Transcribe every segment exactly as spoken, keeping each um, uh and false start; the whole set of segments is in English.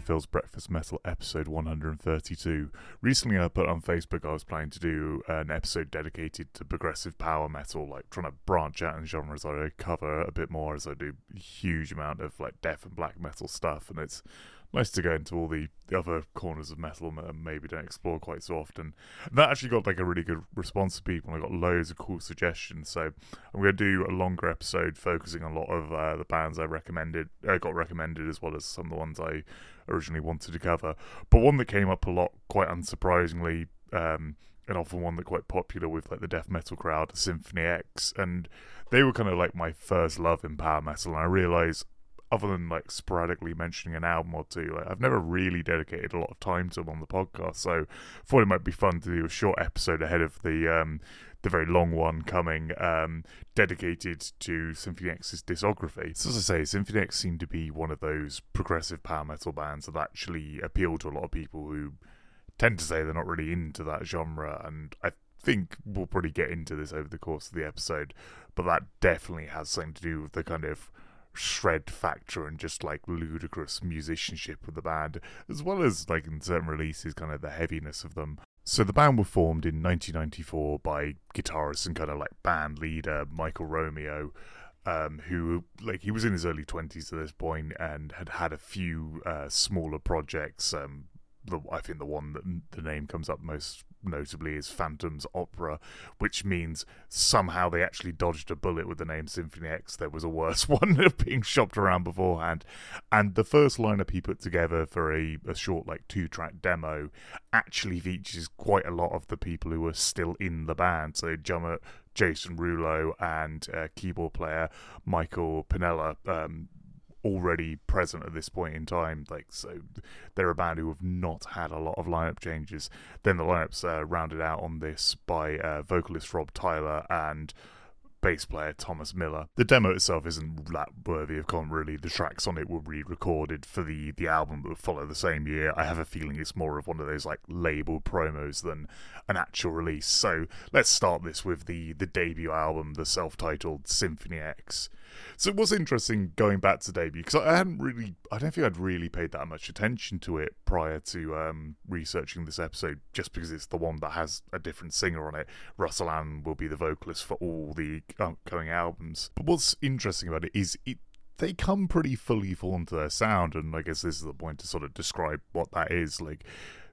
to Phil's Breakfast Metal episode one hundred thirty-two. Recently I put on Facebook I was planning to do an episode dedicated to progressive power metal, like trying to branch out in genres I cover a bit more, as I do a huge amount of like death and black metal stuff, and it's nice to go into all the, the other corners of metal that maybe don't explore quite so often. And that actually got like a really good response to people, and I got loads of cool suggestions. So I'm going to do a longer episode focusing on a lot of uh, the bands I recommended, uh, got recommended, as well as some of the ones I originally wanted to cover. But one that came up a lot, quite unsurprisingly, um, and often one that quite popular with like the death metal crowd, Symphony X, and they were kind of like my first love in power metal. And I realised, other than like sporadically mentioning an album or two, like I've never really dedicated a lot of time to them on the podcast, so I thought it might be fun to do a short episode ahead of the um, the very long one coming, um, dedicated to Symphony X's discography. So as I say, Symphony X seemed to be one of those progressive power metal bands that actually appeal to a lot of people who tend to say they're not really into that genre, and I think we'll probably get into this over the course of the episode, but that definitely has something to do with the kind of shred factor and just like ludicrous musicianship of the band, as well as like in certain releases kind of the heaviness of them. So the band were formed in nineteen ninety-four by guitarist and kind of like band leader Michael Romeo, um, who like he was in his early twenties at this point and had had a few uh, smaller projects. Um, the, I think the one that the name comes up most notably is Phantom's Opera, which means somehow they actually dodged a bullet with the name Symphony X. There was a worse one being shopped around beforehand. And the first lineup he put together for a, a short like two-track demo actually features quite a lot of the people who are still in the band. So drummer Jason Rouleau and uh, keyboard player Michael Pinella, um, already present at this point in time. Like, so they're a band who have not had a lot of lineup changes. Then the lineup's uh, rounded out on this by uh, vocalist Rob Tyler and bass player Thomas Miller. The demo itself isn't that worthy of comment, really. The tracks on it were re-recorded for the, the album that would follow the same year. I have a feeling it's more of one of those like label promos than an actual release. So let's start this with the, the debut album, the self-titled Symphony X. So it was interesting going back to debut, because I hadn't really, I don't think I'd really paid that much attention to it prior to um, researching this episode, just because it's the one that has a different singer on it. Russell Allen will be the vocalist for all the upcoming albums. But what's interesting about it is it they come pretty fully formed to their sound, and I guess this is the point to sort of describe what that is. Like,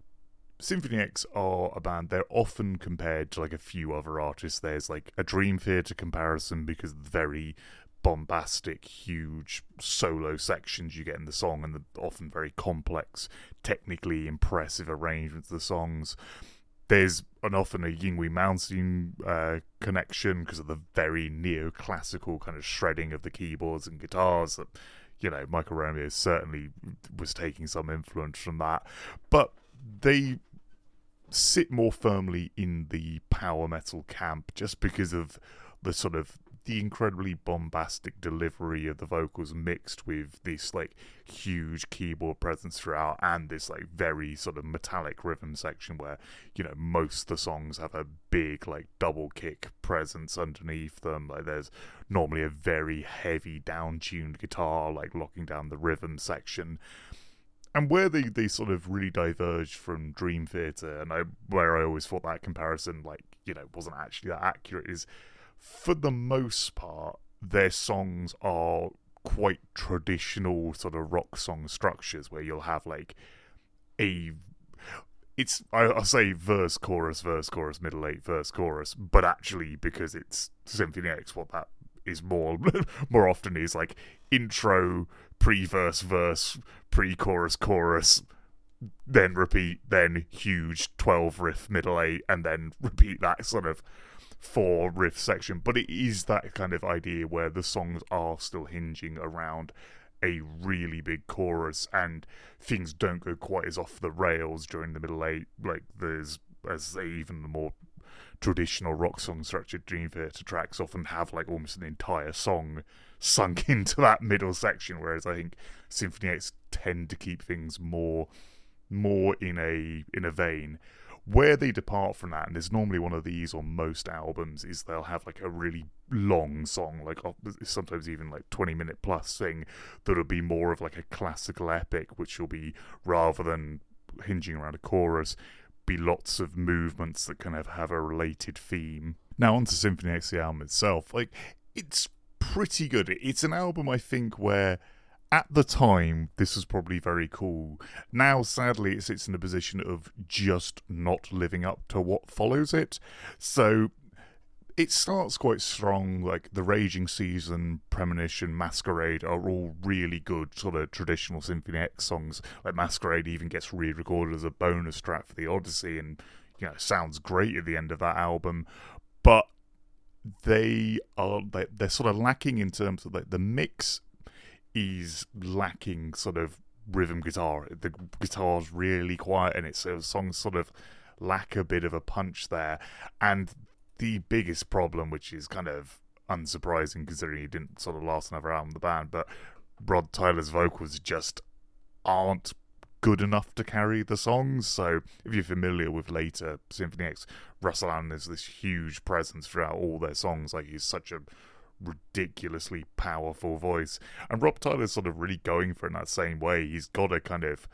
Symphony X are a band, they're often compared to like a few other artists. There's like a Dream Theater comparison because of the very bombastic, huge solo sections you get in the song and the often very complex, technically impressive arrangements of the songs. There's an often a Yngwie Malmsteen uh, connection because of the very neoclassical kind of shredding of the keyboards and guitars that, you know, Michael Romeo certainly was taking some influence from that. But they sit more firmly in the power metal camp just because of the sort of the incredibly bombastic delivery of the vocals mixed with this like huge keyboard presence throughout, and this like very sort of metallic rhythm section where, you know, most of the songs have a big like double kick presence underneath them. Like, there's normally a very heavy down-tuned guitar like locking down the rhythm section. And where they, they sort of really diverged from Dream Theater, and I, where I always thought that comparison, like, you know, wasn't actually that accurate, is for the most part, their songs are quite traditional sort of rock song structures where you'll have like a, it's, I'll say verse, chorus, verse, chorus, middle eight, verse, chorus, but actually because it's Symphony X, what that is more, more often is like intro, pre-verse, verse, pre-chorus, chorus, then repeat, then huge twelve riff, middle eight, and then repeat that sort of four riff section. But it is that kind of idea where the songs are still hinging around a really big chorus, and things don't go quite as off the rails during the middle eight. Like, there's, as say, even the more traditional rock song structured Dream Theater tracks often have like almost an entire song sunk into that middle section, whereas I think Symphony X tend to keep things more more in a in a vein. where they depart from that, and there's normally one of these on most albums, is they'll have like a really long song, like sometimes even like twenty minute plus thing, that'll be more of like a classical epic, which will be, rather than hinging around a chorus, be lots of movements that kind of have a related theme. Now onto Symphony X, the album itself. Like, it's pretty good. It's an album, I think, where at the time this was probably very cool. Now sadly it sits in a position of just not living up to what follows it. So it starts quite strong, like The Raging Season, Premonition, Masquerade are all really good sort of traditional Symphony X songs. Like Masquerade even gets re-recorded as a bonus track for the Odyssey, and you know, sounds great at the end of that album. But they are they, they're sort of lacking in terms of like the mix is lacking sort of rhythm guitar. The guitar's really quiet and it's so songs sort of lack a bit of a punch there. And the biggest problem, which is kind of unsurprising considering he didn't sort of last another album in the band, but Rod Tyler's vocals just aren't good enough to carry the songs. So if you're familiar with later Symphony X, Russell Allen is this huge presence throughout all their songs. Like, he's such a ridiculously powerful voice, and Rob Tyler's sort of really going for it in that same way. He's got a kind of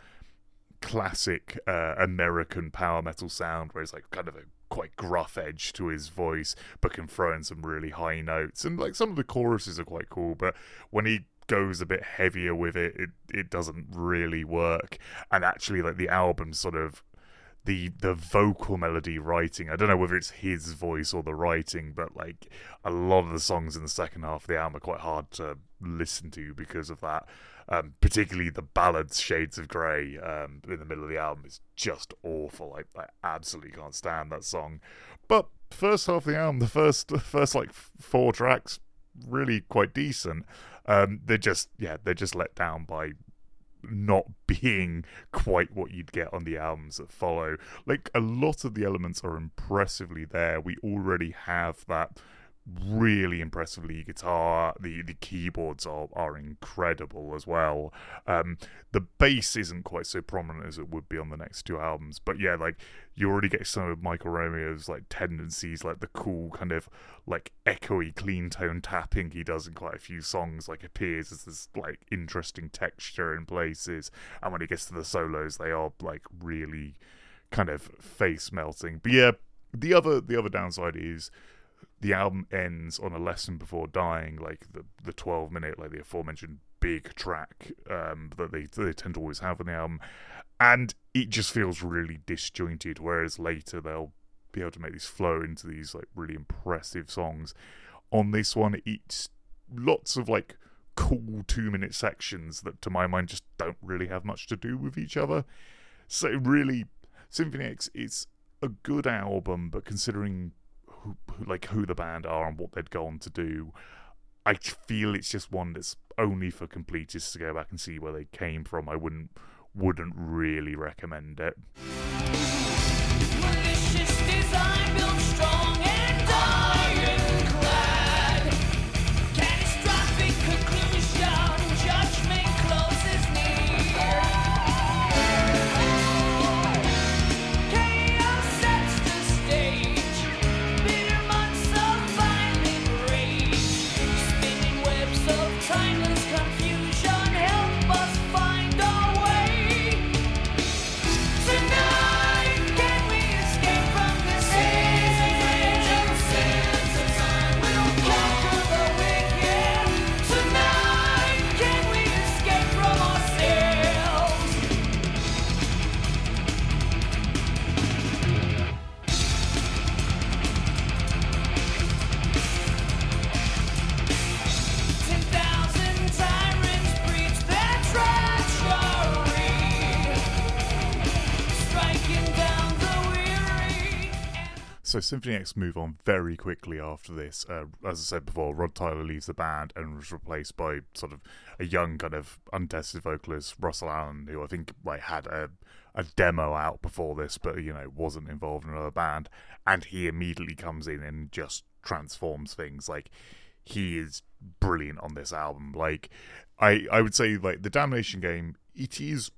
classic uh, American power metal sound where it's like kind of a quite gruff edge to his voice, but can throw in some really high notes, and like some of the choruses are quite cool, but when he goes a bit heavier with it, it, it doesn't really work. And actually, like, the album sort of the the vocal melody writing, I don't know whether it's his voice or the writing, but like a lot of the songs in the second half of the album are quite hard to listen to because of that. Um, particularly the ballads Shades of Grey um, in the middle of the album is just awful. I, I absolutely can't stand that song. But first half of the album, the first first like four tracks, really quite decent. Um, they're just yeah, they're just let down by not being quite what you'd get on the albums that follow. Like, a lot of the elements are impressively there. We already have that really impressive lead guitar. The the keyboards are, are incredible as well. Um, the bass isn't quite so prominent as it would be on the next two albums, but yeah, like, you already get some of Michael Romeo's like tendencies, like the cool kind of like echoey clean tone tapping he does in quite a few songs, like appears as this like interesting texture in places, and when it gets to the solos they are like really kind of face melting. But yeah, the other the other downside is the album ends on a lesson before dying, like the the twelve minute, like the aforementioned big track um, that they they tend to always have on the album, and it just feels really disjointed. Whereas later they'll be able to make these flow into these like really impressive songs. On this one, it's lots of like cool two minute sections that, to my mind, just don't really have much to do with each other. So really, Symphony X is a good album, but considering Who, who, like who the band are and what they'd go on to do, I feel it's just one that's only for completists to go back and see where they came from. I wouldn't wouldn't really recommend it. Malicious design built strong and ironclad. Catastrophic conclusion, judgment closes near. Chaos sets the stage. Bitter months of violent rage. Spinning webs of timeless confusion. Help us find our way. Tonight, can we escape from this age of sands of time? We'll conquer the wicked. Tonight, can we escape from ourselves? Ten thousand tyrants breach their treachery, striking down the weary. So Symphony X move on very quickly after this. Uh, as I said before, Rod Tyler leaves the band and was replaced by sort of a young kind of untested vocalist, Russell Allen, who I think like had a a demo out before this, but you know wasn't involved in another band. And he immediately comes in and just transforms things. Like, he is brilliant on this album. Like, I I would say like the Damnation Game, it is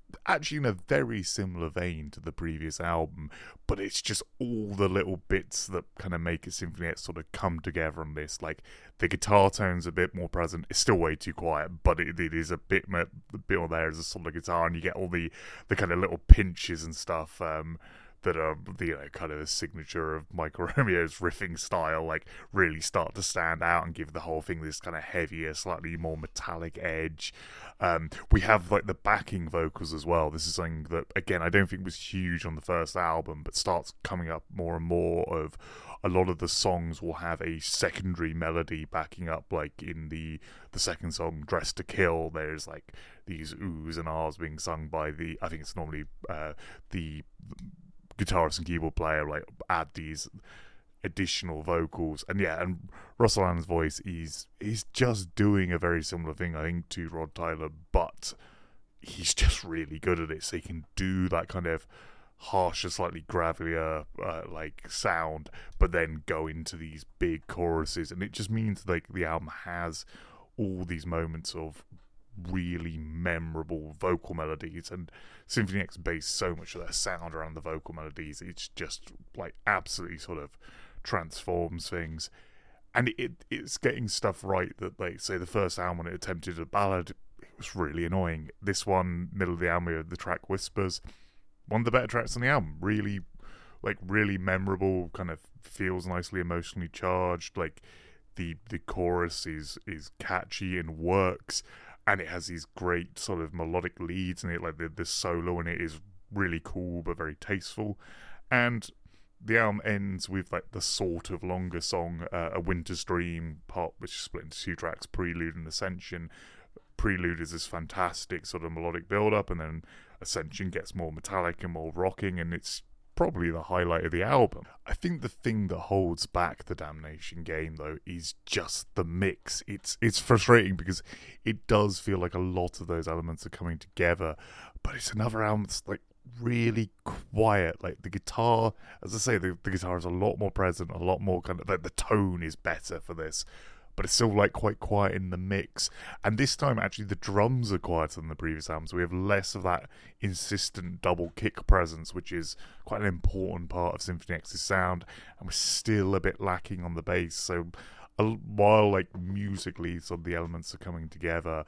actually in a very similar vein to the previous album, but it's just all the little bits that kind of make a Symphony X sort of come together on this. Like, the guitar tone's a bit more present. It's still way too quiet, but it, it is a bit more, a bit more there as a solid guitar, and you get all the, the kind of little pinches and stuff um, that are, you know, kind of a signature of Michael Romeo's riffing style, like, really start to stand out and give the whole thing this kind of heavier, slightly more metallic edge. Um, we have, like, the backing vocals as well. This is something that, again, I don't think was huge on the first album, but starts coming up more and more. Of a lot of the songs will have a secondary melody backing up, like in the the second song, Dressed to Kill. There's, like, these oohs and ahs being sung by the, I think it's normally uh, the guitarist and keyboard player, like, add these additional vocals. And yeah, and Russell Allen's voice is he's just doing a very similar thing, I think, to Rod Tyler, but he's just really good at it. So he can do that kind of harsher, slightly gravelier uh, like sound, but then go into these big choruses, and it just means like the album has all these moments of really memorable vocal melodies. And Symphony X based so much of their sound around the vocal melodies. It's just like absolutely sort of transforms things, and it it's getting stuff right that, like, say, the first album when it attempted a ballad, it was really annoying. This one, middle of the album, the track Whispers, one of the better tracks on the album. Really, like, really memorable, kind of feels nicely emotionally charged. Like, the the chorus is is catchy and works, and it has these great sort of melodic leads in it. Like, the, the solo in it is really cool but very tasteful. And the album ends with, like, the sort of longer song, uh, A Winter's Dream part, which is split into two tracks, Prelude and Ascension. Prelude is this fantastic sort of melodic build-up, and then Ascension gets more metallic and more rocking, and it's probably the highlight of the album. I think the thing that holds back the Damnation game, though, is just the mix. It's it's frustrating because it does feel like a lot of those elements are coming together, but it's another album that's, like, really quiet. Like, the guitar, as I say, the, the guitar is a lot more present, a lot more kind of, like, the tone is better for this, but it's still, like, quite quiet in the mix. And this time, actually, the drums are quieter than the previous albums. We have less of that insistent double kick presence, which is quite an important part of Symphony X's sound, and we're still a bit lacking on the bass. So uh, while, like, musically some of the elements are coming together,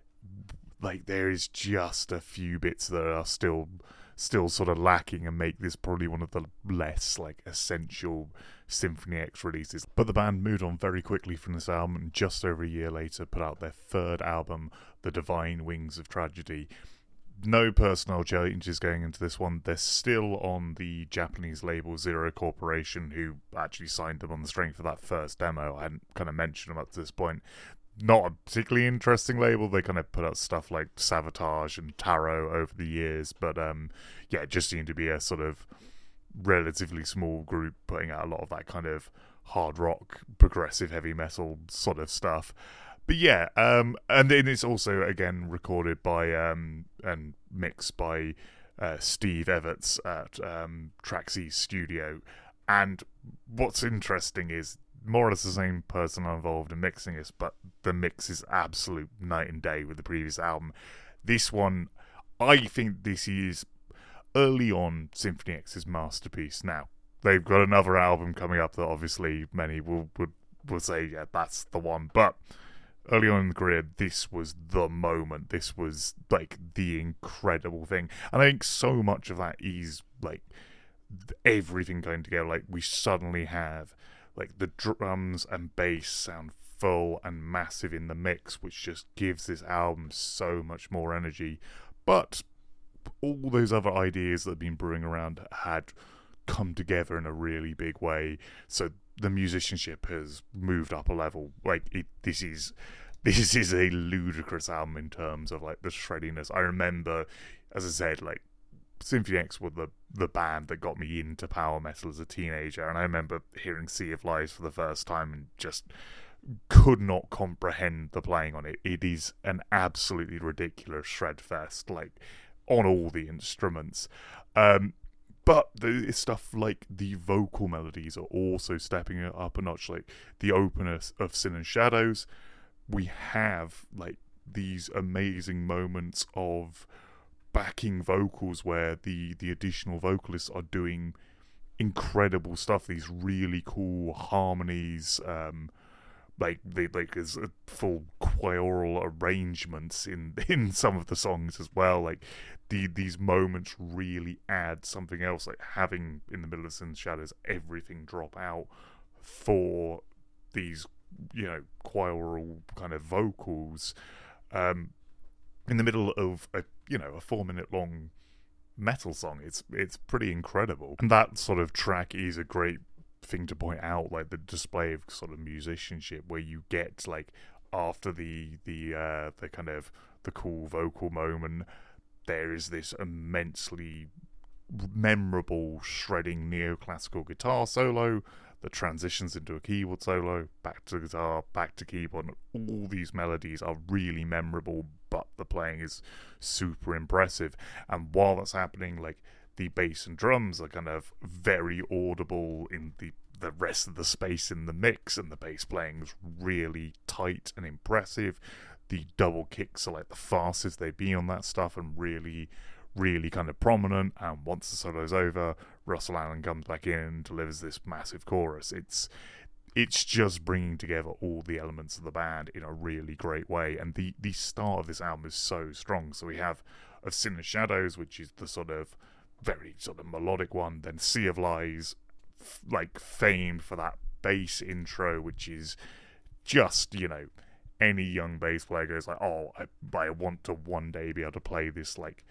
like, there is just a few bits that are still still sort of lacking and make this probably one of the less, like, essential Symphony X releases. But the band moved on very quickly from this album, and just over a year later put out their third album, The Divine Wings of Tragedy. No personnel changes going into this one. They're still on the Japanese label Zero Corporation, who actually signed them on the strength of that first demo. I hadn't kind of mentioned them up to this point. Not a particularly interesting label. They kind of put out stuff like Savatage and Tarot over the years, but um, yeah, it just seemed to be a sort of relatively small group putting out a lot of that kind of hard rock, progressive heavy metal sort of stuff. But yeah, um, and then it's also, again, recorded by um, and mixed by uh, Steve Everts at um, Traxxas Studio. And what's interesting is more or less the same person involved in mixing this, but the mix is absolute night and day with the previous album. This one, I think this is early on Symphony X's masterpiece. Now, they've got another album coming up that obviously many will would will say, yeah, that's the one. But early on in the career, this was the moment. This was, like, the incredible thing. And I think so much of that is, like, everything going together. Like, we suddenly have, like, the drums and bass sound full and massive in the mix, which just gives this album so much more energy. But all those other ideas that have been brewing around had come together in a really big way. So the musicianship has moved up a level. Like, it, this is this is a ludicrous album in terms of, like, the shreddiness. I remember, as I said, like, Symphony X were the, the band that got me into power metal as a teenager, and I remember hearing Sea of Lies for the first time and just could not comprehend the playing on it. It is an absolutely ridiculous shred fest, like, on all the instruments. Um, but the stuff like the vocal melodies are also stepping it up a notch. Like, the openness of Sin and Shadows, we have, like, these amazing moments of backing vocals where the the additional vocalists are doing incredible stuff. These really cool harmonies, um, like they like there's a full choral arrangements in in some of the songs as well. Like the these moments really add something else. Like having in the middle of Sin Shadows everything drop out for these, you know, choral kind of vocals um, in the middle of a you know a four minute long metal song. It's it's pretty incredible, and that sort of track is a great thing to point out, like the display of sort of musicianship where you get like after the the uh, the kind of the cool vocal moment, there is this immensely memorable shredding neoclassical guitar solo that transitions into a keyboard solo, back to guitar, back to keyboard, and all these melodies are really memorable, but the playing is super impressive. And while that's happening, like the bass and drums are kind of very audible in the the rest of the space in the mix, and the bass playing is really tight and impressive. The double kicks are like the fastest they've been on that stuff, and really really kind of prominent. And once the solo's over, Russell Allen comes back in and delivers this massive chorus. It's it's just bringing together all the elements of the band in a really great way. And the the start of this album is so strong. So we have of Sin and Shadows, which is the sort of very sort of melodic one, then Sea of Lies, f- like famed for that bass intro, which is just, you know, any young bass player goes like, oh, I, I want to one day be able to play this like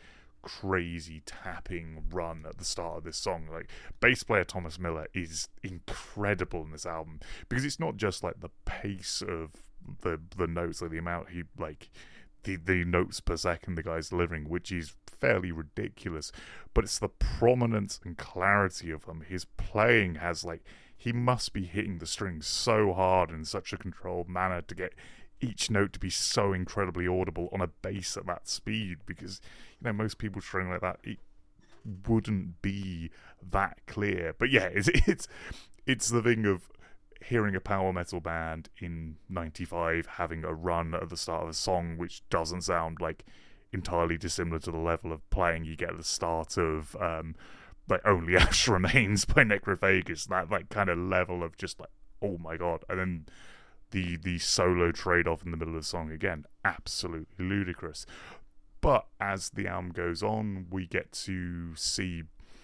crazy tapping run at the start of this song. Like bass player Thomas Miller is incredible in this album, because it's not just like the pace of the the notes, like the amount he like the the notes per second the guy's delivering, which is fairly ridiculous, but it's the prominence and clarity of them. His playing has like, he must be hitting the strings so hard in such a controlled manner to get each note to be so incredibly audible on a bass at that speed, because you know most people string like that, it wouldn't be that clear. But yeah, it's it's it's the thing of hearing a power metal band in ninety-five having a run at the start of a song which doesn't sound like entirely dissimilar to the level of playing you get at the start of um like Only Ash Remains by Necrophagus. That like kind of level of just like, oh my god. And then the the solo trade-off in the middle of the song, again, absolutely ludicrous. But as the album goes on, we get to see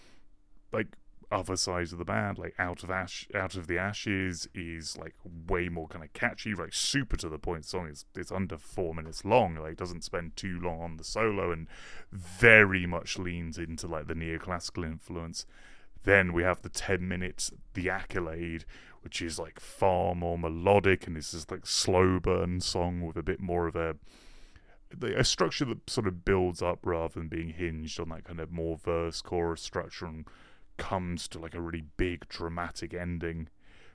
like other sides of the band. Like Out of Ash, Out of the Ashes is like way more kind of catchy, like super to the point song. It's it's under four minutes long. Like doesn't spend too long on the solo, and very much leans into like the neoclassical influence. Then we have the ten minutes, The Accolade, which is like far more melodic, and this is like slow burn song with a bit more of a a structure that sort of builds up rather than being hinged on that kind of more verse chorus structure, and comes to like a really big dramatic ending.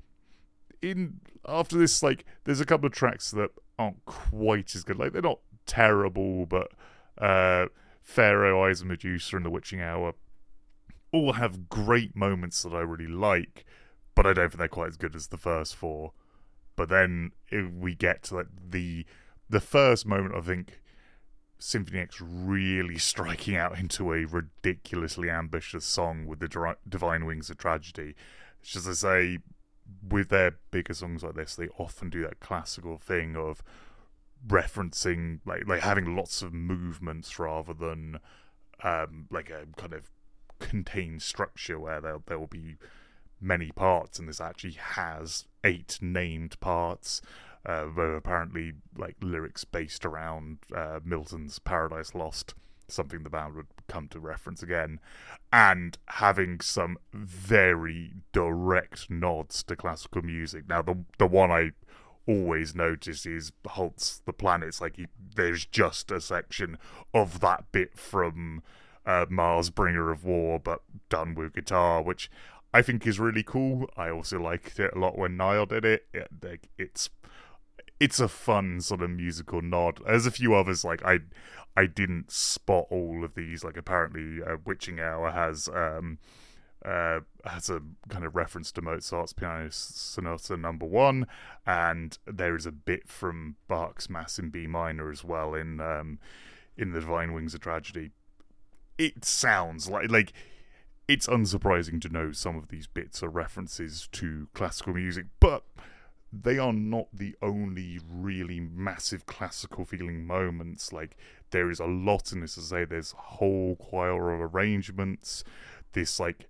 In after this, like there's a couple of tracks that aren't quite as good. Like they're not terrible, but uh, Pharaoh, Eyes of Medusa, and The Witching Hour all have great moments that I really like, but I don't think they're quite as good as the first four. But then if we get to like the the first moment, I think Symphony X really striking out into a ridiculously ambitious song with the Dri- Divine Wings of Tragedy. It's just, as I say, with their bigger songs like this, they often do that classical thing of referencing, like, like having lots of movements rather than um, like a kind of contained structure where there there will be many parts, and this actually has eight named parts. Uh, where apparently like lyrics based around uh, Milton's Paradise Lost, something the band would come to reference again, and having some very direct nods to classical music. Now the the one I always notice is Holt's The Planets. Like he, there's just a section of that bit from uh, Mars Bringer of War, but done with guitar, which I think is really cool. I also liked it a lot when Niall did it. it like, it's It's a fun sort of musical nod. There's a few others, like I I didn't spot all of these. Like apparently uh, Witching Hour has um uh has a kind of reference to Mozart's Piano Sonata number one, and there is a bit from Bach's Mass in B minor as well in um in the Divine Wings of Tragedy. it sounds like like it's unsurprising to know some of these bits are references to classical music, but they are not the only really massive classical feeling moments. Like, there is a lot in this to say. There's a whole choir of arrangements, this like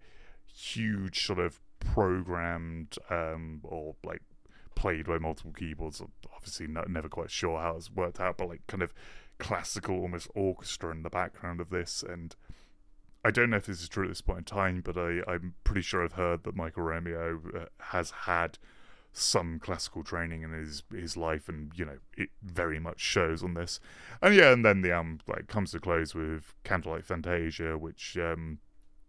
huge sort of programmed um or like played by multiple keyboards, obviously not, never quite sure how it's worked out, but like kind of classical almost orchestra in the background of this. And I don't know if this is true at this point in time, but I, I'm pretty sure I've heard that Michael Romeo uh, has had some classical training in his his life, and you know it very much shows on this. And yeah, and then the album like comes to close with Candlelight Fantasia, which um,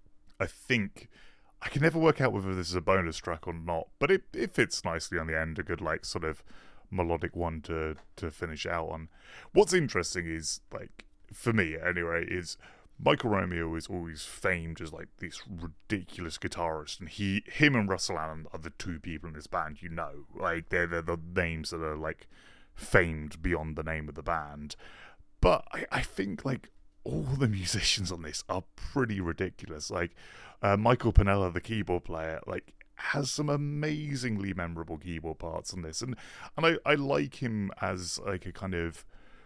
I think I can never work out whether this is a bonus track or not, but it it fits nicely on the end, a good like sort of melodic one to to finish out on. What's interesting is, like, for me anyway, is Michael Romeo is always famed as like this ridiculous guitarist, and he, him and Russell Allen are the two people in this band, you know, like they're, they're the names that are like famed beyond the name of the band. But I, I think like all the musicians on this are pretty ridiculous. Like uh, Michael Pennella, the keyboard player, like has some amazingly memorable keyboard parts on this, and and I, I like him as like a kind of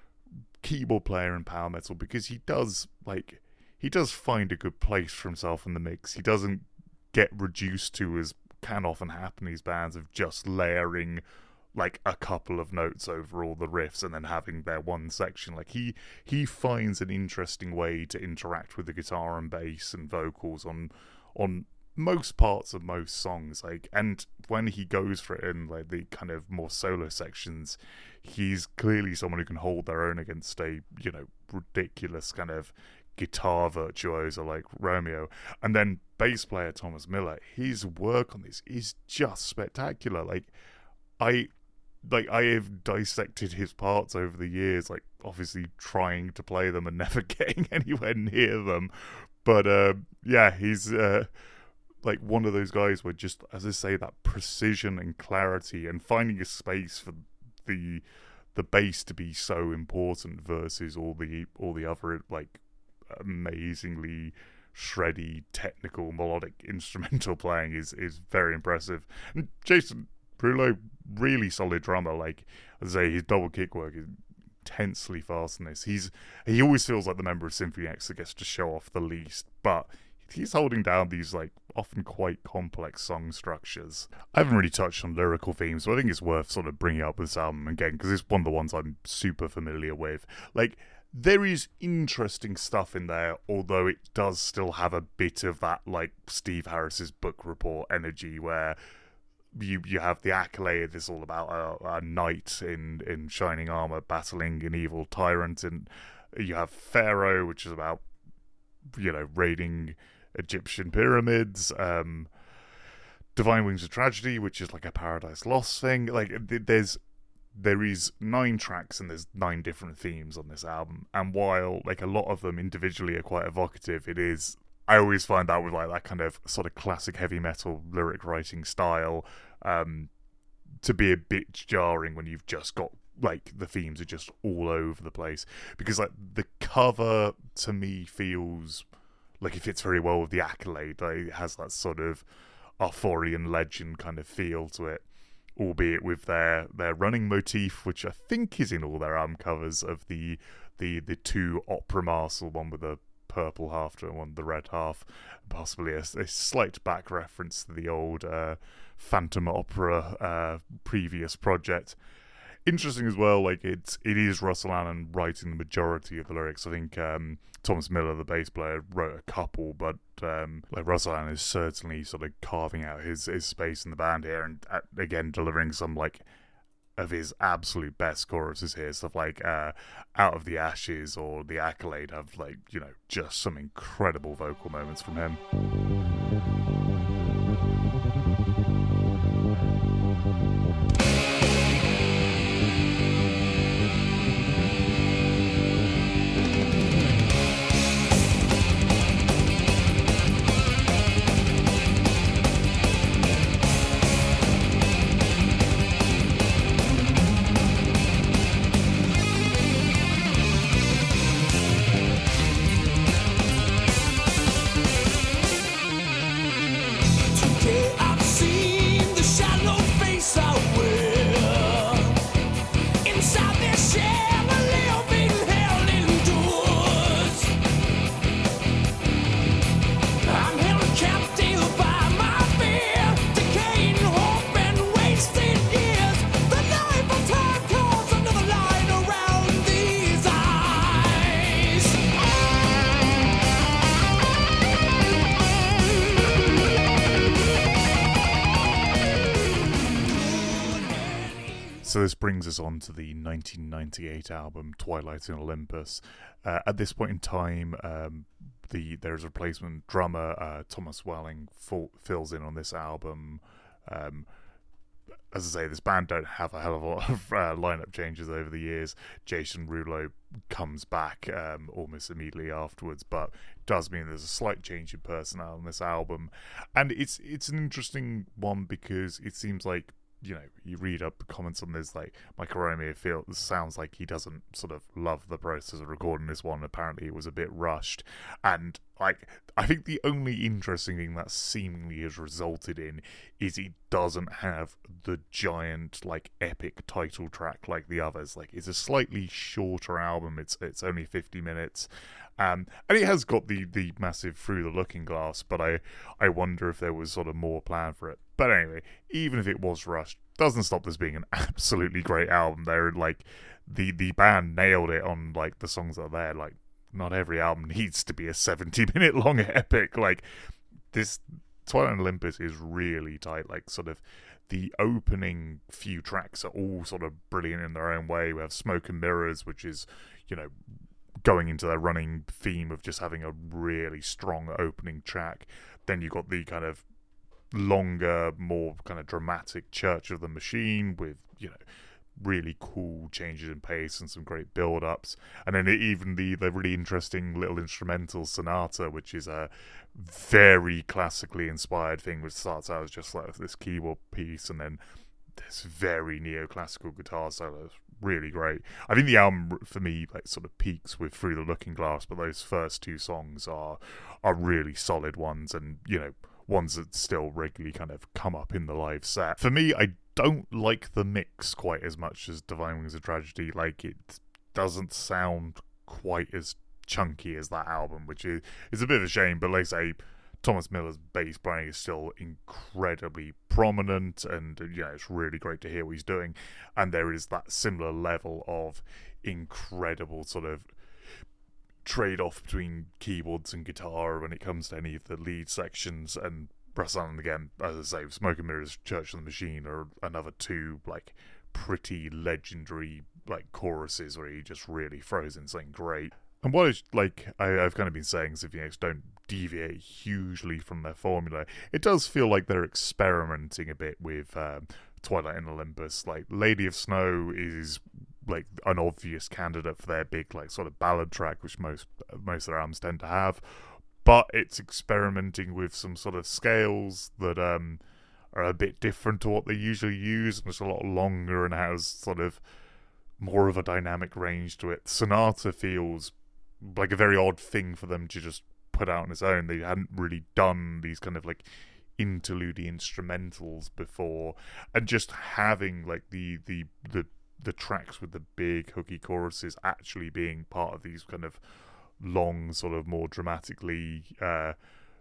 keyboard player in power metal because he does like he does find a good place for himself in the mix. He doesn't get reduced to, as can often happen in these bands, of just layering like a couple of notes over all the riffs and then having their one section. Like he he finds an interesting way to interact with the guitar and bass and vocals on on most parts of most songs. Like, and when he goes for it in like the kind of more solo sections, he's clearly someone who can hold their own against a, you know, ridiculous kind of guitar virtuoso like Romeo. And then bass player Thomas Miller, his work on this is just spectacular. Like I like I have dissected his parts over the years, like obviously trying to play them and never getting anywhere near them. But uh, yeah, he's uh, like one of those guys where just, as I say, that precision and clarity and finding a space for the the bass to be so important versus all the all the other like amazingly shreddy, technical, melodic instrumental playing is is very impressive. And Jason Derulo, really solid drummer. Like as I say, his double kick work is intensely fast in this. He's he always feels like the member of Symphony X that gets to show off the least, but he's holding down these like often quite complex song structures. I haven't really touched on lyrical themes, so I think it's worth sort of bringing up with this album again because it's one of the ones I'm super familiar with. Like, there is interesting stuff in there, although it does still have a bit of that like Steve Harris's book report energy where you you have the Accolade is all about a, a knight in, in shining armor battling an evil tyrant, and you have Pharaoh, which is about, you know, raiding Egyptian pyramids, um, Divine Wings of Tragedy, which is like a Paradise Lost thing. Like, there's there is nine tracks and there's nine different themes on this album, and while like a lot of them individually are quite evocative, it is, I always find that with like that kind of sort of classic heavy metal lyric writing style um, to be a bit jarring when you've just got like the themes are just all over the place, because like the cover to me feels like it fits very well with the Accolade. Like, it has that sort of Arthurian legend kind of feel to it, albeit with their their running motif, which I think is in all their album covers, of the the the two opera masks, one with the purple half and one with the red half, possibly a, a slight back reference to the old uh, Phantom Opera uh, previous project. Interesting as well, like it's it is Russell Allen writing the majority of the lyrics. I think um, Thomas Miller, the bass player, wrote a couple, but um, like Russell Allen is certainly sort of carving out his, his space in the band here, and uh, again delivering some like of his absolute best choruses here. Stuff like uh, Out of the Ashes or The Accolade have like, you know, just some incredible vocal moments from him. So this brings us on to the nineteen ninety-eight album Twilight in Olympus. Uh, at this point in time, um, the there's a replacement drummer, uh, Thomas Welling, full, fills in on this album. Um, as I say, this band don't have a hell of a lot of uh, lineup changes over the years. Jason Rulo comes back um, almost immediately afterwards, but it does mean there's a slight change in personnel on this album. And it's it's an interesting one because it seems like, you know, you read up comments on this, like Michael Romeo feels sounds like he doesn't sort of love the process of recording this one. Apparently it was a bit rushed, and like I think the only interesting thing that seemingly has resulted in is it doesn't have the giant like epic title track like the others. Like it's a slightly shorter album. It's it's only fifty minutes. Um, and it has got the, the massive Through the Looking Glass, but I, I wonder if there was sort of more planned for it. But anyway, even if it was rushed, doesn't stop this being an absolutely great album. They're like, the, the band nailed it on like the songs that are there. Like, not every album needs to be a seventy minute long epic. Like, this Twilight in Olympus is really tight. Like, sort of the opening few tracks are all sort of brilliant in their own way. We have Smoke and Mirrors, which is, you know, going into their running theme of just having a really strong opening track. Then you got the kind of longer, more kind of dramatic Church of the Machine with, you know, really cool changes in pace and some great build-ups. And then even the, the really interesting little instrumental Sonata, which is a very classically inspired thing, which starts out as just like this keyboard piece and then this very neoclassical guitar solo. It's really great. I think the album for me like sort of peaks with Through the Looking Glass, but those first two songs are are really solid ones, and you know, ones that still regularly kind of come up in the live set. For me, I don't like the mix quite as much as Divine Wings of Tragedy. Like, it doesn't sound quite as chunky as that album, which is, is a bit of a shame, but like I say, Thomas Miller's bass playing is still incredibly prominent, and you know, it's really great to hear what he's doing. And there is that similar level of incredible sort of trade-off between keyboards and guitar when it comes to any of the lead sections. And Brass Island, again, as I say, Smoke and Mirrors, Church of the Machine are another two like pretty legendary like choruses where he just really throws in something great. And what is, like, I, I've kind of been saying, Symphony X don't deviate hugely from their formula. It does feel like they're experimenting a bit with um, Twilight in Olympus. Like, Lady of Snow is, like, an obvious candidate for their big, like, sort of ballad track, which most, most of their albums tend to have. But it's experimenting with some sort of scales that um, are a bit different to what they usually use, and it's a lot longer and has sort of more of a dynamic range to it. Sonata feels like a very odd thing for them to just put out on its own. They hadn't really done these kind of like interlude instrumentals before, and just having like the the the the tracks with the big hooky choruses actually being part of these kind of long, sort of more dramatically uh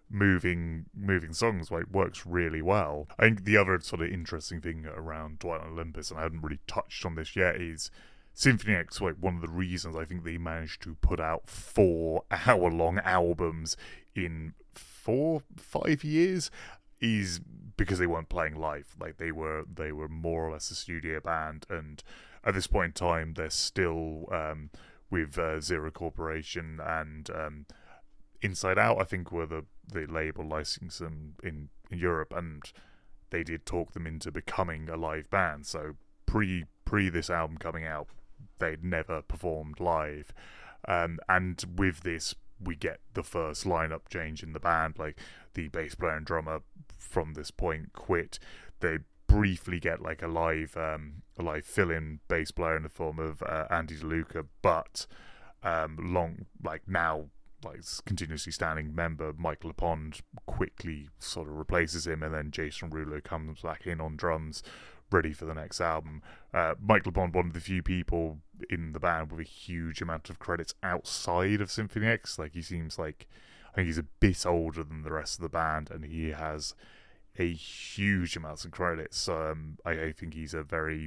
moving moving songs, like, works really well. I think the other sort of interesting thing around Twilight in Olympus, and I hadn't really touched on this yet, is Symphony X, like, one of the reasons I think they managed to put out four hour-long albums in four, five years is because they weren't playing live. Like, they were they were more or less a studio band, and at this point in time, they're still um, with uh, Zero Corporation and um, Inside Out, I think, were the, the label licensing them in, in Europe, and they did talk them into becoming a live band. So pre pre this album coming out, they'd never performed live, um, and with this we get the first lineup change in the band. Like, the bass player and drummer from this point quit. They briefly get like a live um, a live fill-in bass player in the form of uh, Andy DeLuca, but um, long like now like continuously standing member Mike LePond quickly sort of replaces him, and then Jason Rulo comes back in on drums, ready for the next album. Uh, Mike LePond, one of the few people in the band with a huge amount of credits outside of Symphony X. Like, he seems like, I think he's a bit older than the rest of the band, and he has a huge amount of credits. Um, I, I think he's a very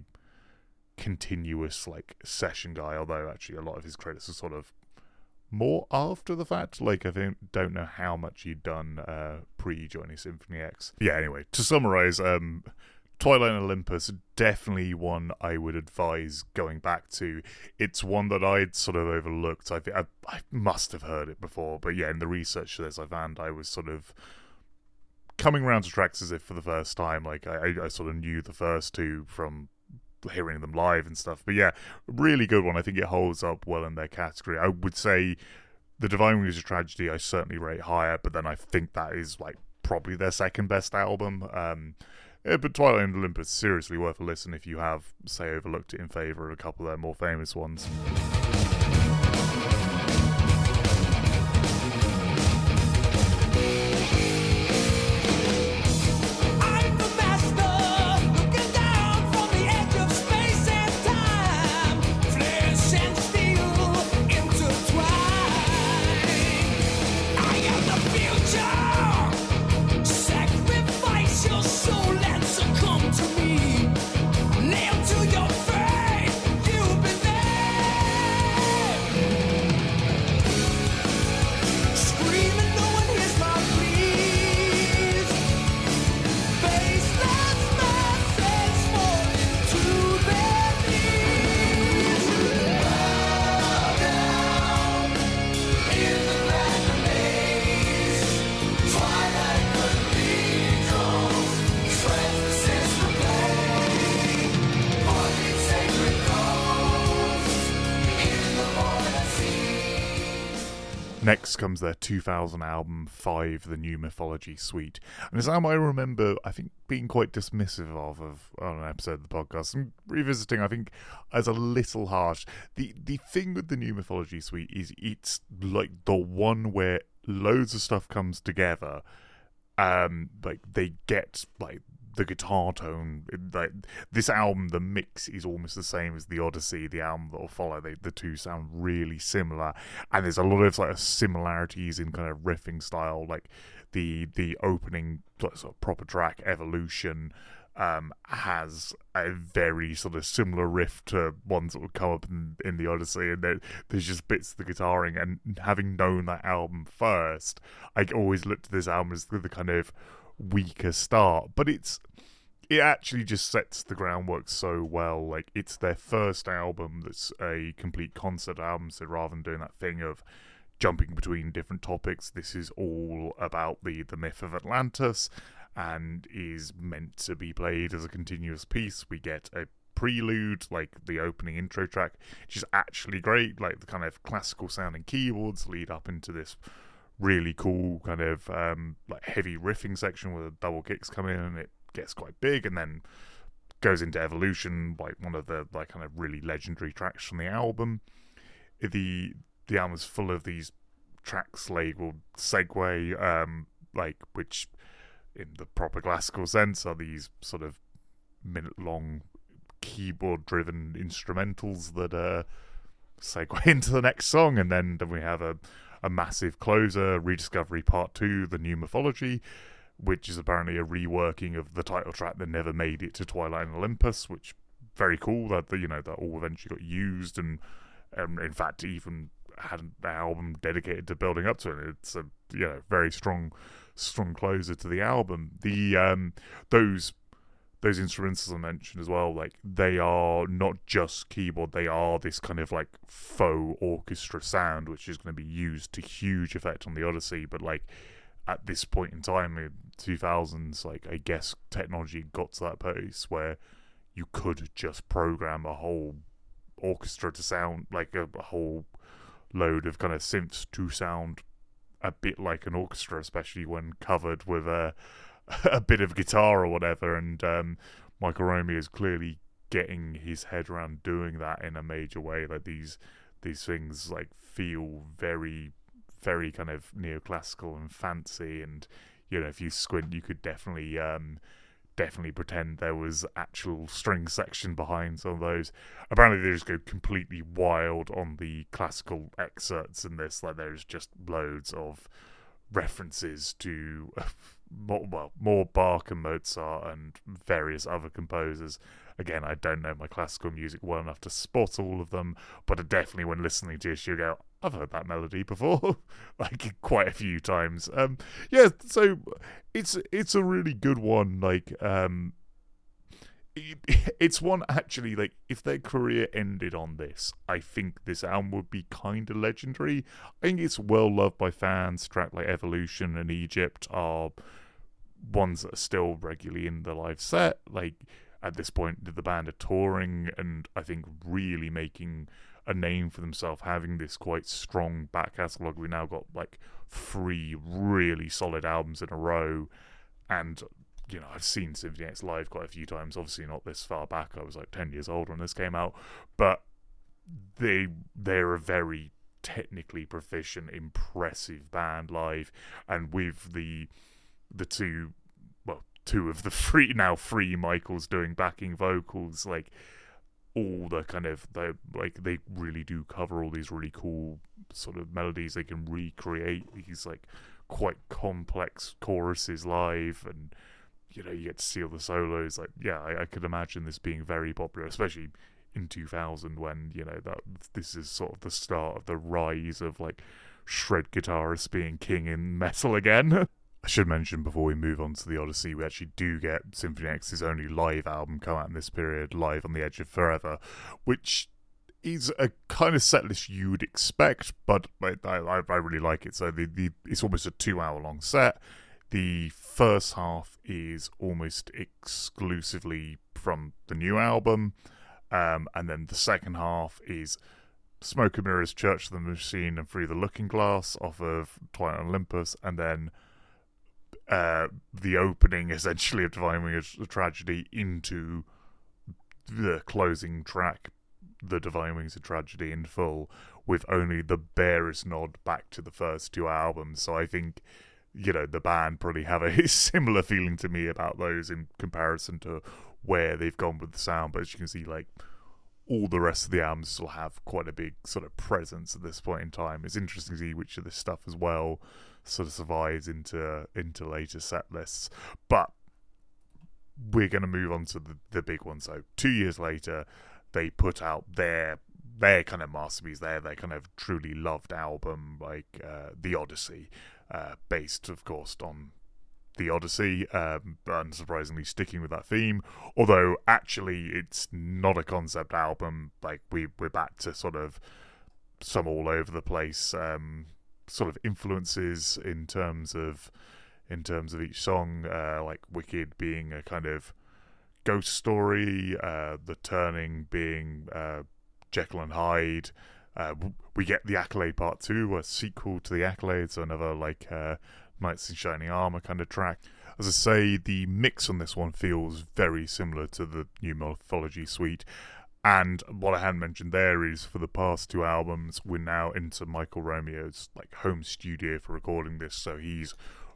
continuous like session guy, although actually a lot of his credits are sort of more after the fact. Like, I think, don't know how much he'd done uh, pre-joining Symphony X. Yeah, anyway, to summarise, um, Twilight and Olympus, definitely one I would advise going back to. It's one that I'd sort of overlooked. I think I, I must have heard it before, but yeah, in the research for this, I found I was sort of coming around to tracks as if for the first time. Like I, I sort of knew the first two from hearing them live and stuff. But yeah, really good one. I think it holds up well in their category. I would say The Divine Wings of Tragedy I certainly rate higher, but then I think that is like probably their second best album. Um, yeah, but Twilight and Olympus, seriously worth a listen if you have, say, overlooked it in favour of a couple of their more famous ones. I'm the master, looking down from the edge of space and time. Flesh and steel intertwined. I am the future. Sacrifice your soul and succumb to me. Nailed to your faith, you've been there. Screaming, no one hears my pleas. Faceless masses falling to their knees. Bow down in the black maze. Twilight cathedrals, shreds the sister play. Haunted sacred coves in the void seas. Next comes their two thousand album, Five, The New Mythology Suite. And it's an album I remember, I think, being quite dismissive of, of on an episode of the podcast. And revisiting, I think, as a little harsh. The the thing with The New Mythology Suite is it's like the one where loads of stuff comes together. Um, like, they get, like, the guitar tone. Like, this album, the mix is almost the same as the Odyssey, the album that will follow. They, the two sound really similar, and there's a lot of like similarities in kind of riffing style. Like the the opening sort of proper track, Evolution, um, has a very sort of similar riff to ones that would come up in, in the Odyssey, and there, there's just bits of the guitaring. And having known that album first, I always looked at this album as the, the kind of weaker start, but it's it actually just sets the groundwork so well. Like, it's their first album that's a complete concert album, so rather than doing that thing of jumping between different topics, this is all about the the myth of Atlantis and is meant to be played as a continuous piece. We get a prelude, like the opening intro track, which is actually great. Like, the kind of classical sounding keyboards lead up into this really cool kind of um, like heavy riffing section where the double kicks come in and it gets quite big, and then goes into Evolution, like one of the like kind of really legendary tracks from the album. The the album is full of these tracks labeled Segue, um, like which in the proper classical sense are these sort of minute long keyboard driven instrumentals that uh, segue into the next song, and then, then we have a a massive closer, Rediscovery Part two, The New Mythology, which is apparently a reworking of the title track that never made it to Twilight and Olympus, which very cool that, you know, that all eventually got used, and um, in fact even had an album dedicated to building up to it. It's a, you know, very strong strong closer to the album. The um those those instruments, as I mentioned as well, like, they are not just keyboard, they are this kind of like faux orchestra sound, which is going to be used to huge effect on the Odyssey. But like, at this point in time in two thousands, like, I guess technology got to that place where you could just program a whole orchestra to sound like a, a whole load of kind of synths to sound a bit like an orchestra, especially when covered with a a bit of guitar or whatever. And um, Michael Romeo is clearly getting his head around doing that in a major way. Like, these these things like feel very, very kind of neoclassical and fancy, and, you know, if you squint, you could definitely um, definitely pretend there was actual string section behind some of those. Apparently they just go completely wild on the classical excerpts in this. Like, there's just loads of references to more, well, more Bach and Mozart and various other composers. Again, I don't know my classical music well enough to spot all of them, but I definitely, when listening to it, you go, I've heard that melody before, like, quite a few times. Um, yeah, so it's it's a really good one. Like, um, it's one actually, like, if their career ended on this, I think this album would be kind of legendary. I think it's well loved by fans. Tracks like Evolution and Egypt are ones that are still regularly in the live set. Like, at this point, the band are touring and I think really making a name for themselves, having this quite strong back catalogue. We now got like three really solid albums in a row, and you know, I've seen Symphony X live quite a few times, obviously not this far back. I was like ten years old when this came out, but they, they're a very technically proficient, impressive band live, and with the the two, well, two of the three, now three Michaels doing backing vocals, like, all the kind of, they like they really do cover all these really cool sort of melodies. They can recreate these like quite complex choruses live, and you know, you get to see all the solos. Like, yeah, I, I could imagine this being very popular, especially in two thousand, when, you know, that this is sort of the start of the rise of like shred guitarists being king in metal again. I should mention before we move on to the Odyssey, we actually do get Symphony X's only live album come out in this period, Live on the Edge of Forever, which is a kind of set list you would expect, but I, I, I really like it. So the, the it's almost a two hour long set. The first half is almost exclusively from the new album, um, and then the second half is Smoke and Mirrors, Church of the Machine, and Through the Looking Glass off of Twilight on Olympus, and then uh, the opening, essentially, of Divine Wing of the Tragedy into the closing track, The Divine Wings of Tragedy in full, with only the barest nod back to the first two albums. So I think, you know, the band probably have a similar feeling to me about those in comparison to where they've gone with the sound. But as you can see, like, all the rest of the albums still have quite a big sort of presence at this point in time. It's interesting to see which of this stuff as well sort of survives into into later set lists. But we're going to move on to the, the big one. So two years later, they put out their their kind of masterpiece, their, their kind of truly loved album, like uh, The Odyssey. Uh, based, of course, on the Odyssey, um, unsurprisingly sticking with that theme. Although, actually, it's not a concept album. Like, we, we're back to sort of some all over the place um, sort of influences in terms of in terms of each song. Uh, like Wicked being a kind of ghost story, uh, The Turning being uh, Jekyll and Hyde. Uh, we get the Accolade Part two, a sequel to the Accolade, so another like uh, Knights in Shining Armour kind of track. As I say, the mix on this one feels very similar to the New Mythology suite. And what I hadn't mentioned there is, for the past two albums, we're now into Michael Romeo's like home studio for recording this, so he's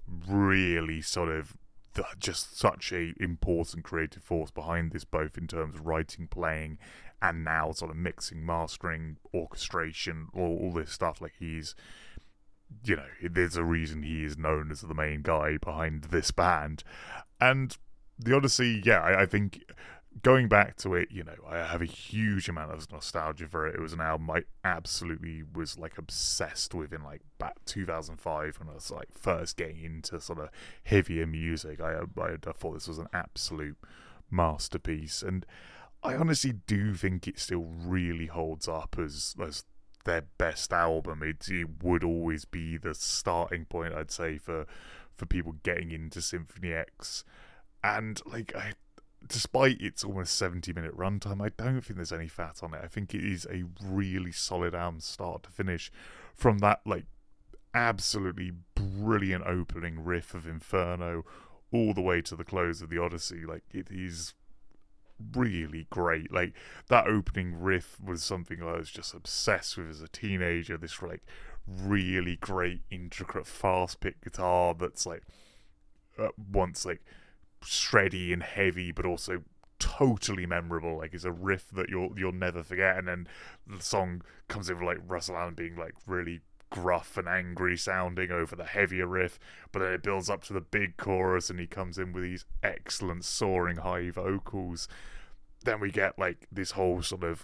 really sort of the, just such a important creative force behind this, both in terms of writing, playing, and now sort of mixing, mastering, orchestration, all, all this stuff. Like, he's, you know, there's a reason he is known as the main guy behind this band. And the Odyssey, yeah, I, I think going back to it, you know, I have a huge amount of nostalgia for it. It was an album I absolutely was like obsessed with in like back two thousand five when I was like first getting into sort of heavier music. I, I, I thought this was an absolute masterpiece, and I honestly do think it still really holds up as as their best album. It, it would always be the starting point, I'd say, for for people getting into Symphony X. And like, I, despite its almost seventy minute runtime, I don't think there's any fat on it. I think it is a really solid album, start to finish. From that like absolutely brilliant opening riff of Inferno all the way to the close of the Odyssey, like, it is really great. Like, that opening riff was something I was just obsessed with as a teenager. This like really great, intricate, fast pick guitar that's like at once like shreddy and heavy, but also totally memorable. Like, it's a riff that you'll you'll never forget. And then the song comes in with like Russell Allen being like really gruff and angry sounding over the heavier riff, but then it builds up to the big chorus and he comes in with these excellent soaring high vocals. Then we get like this whole sort of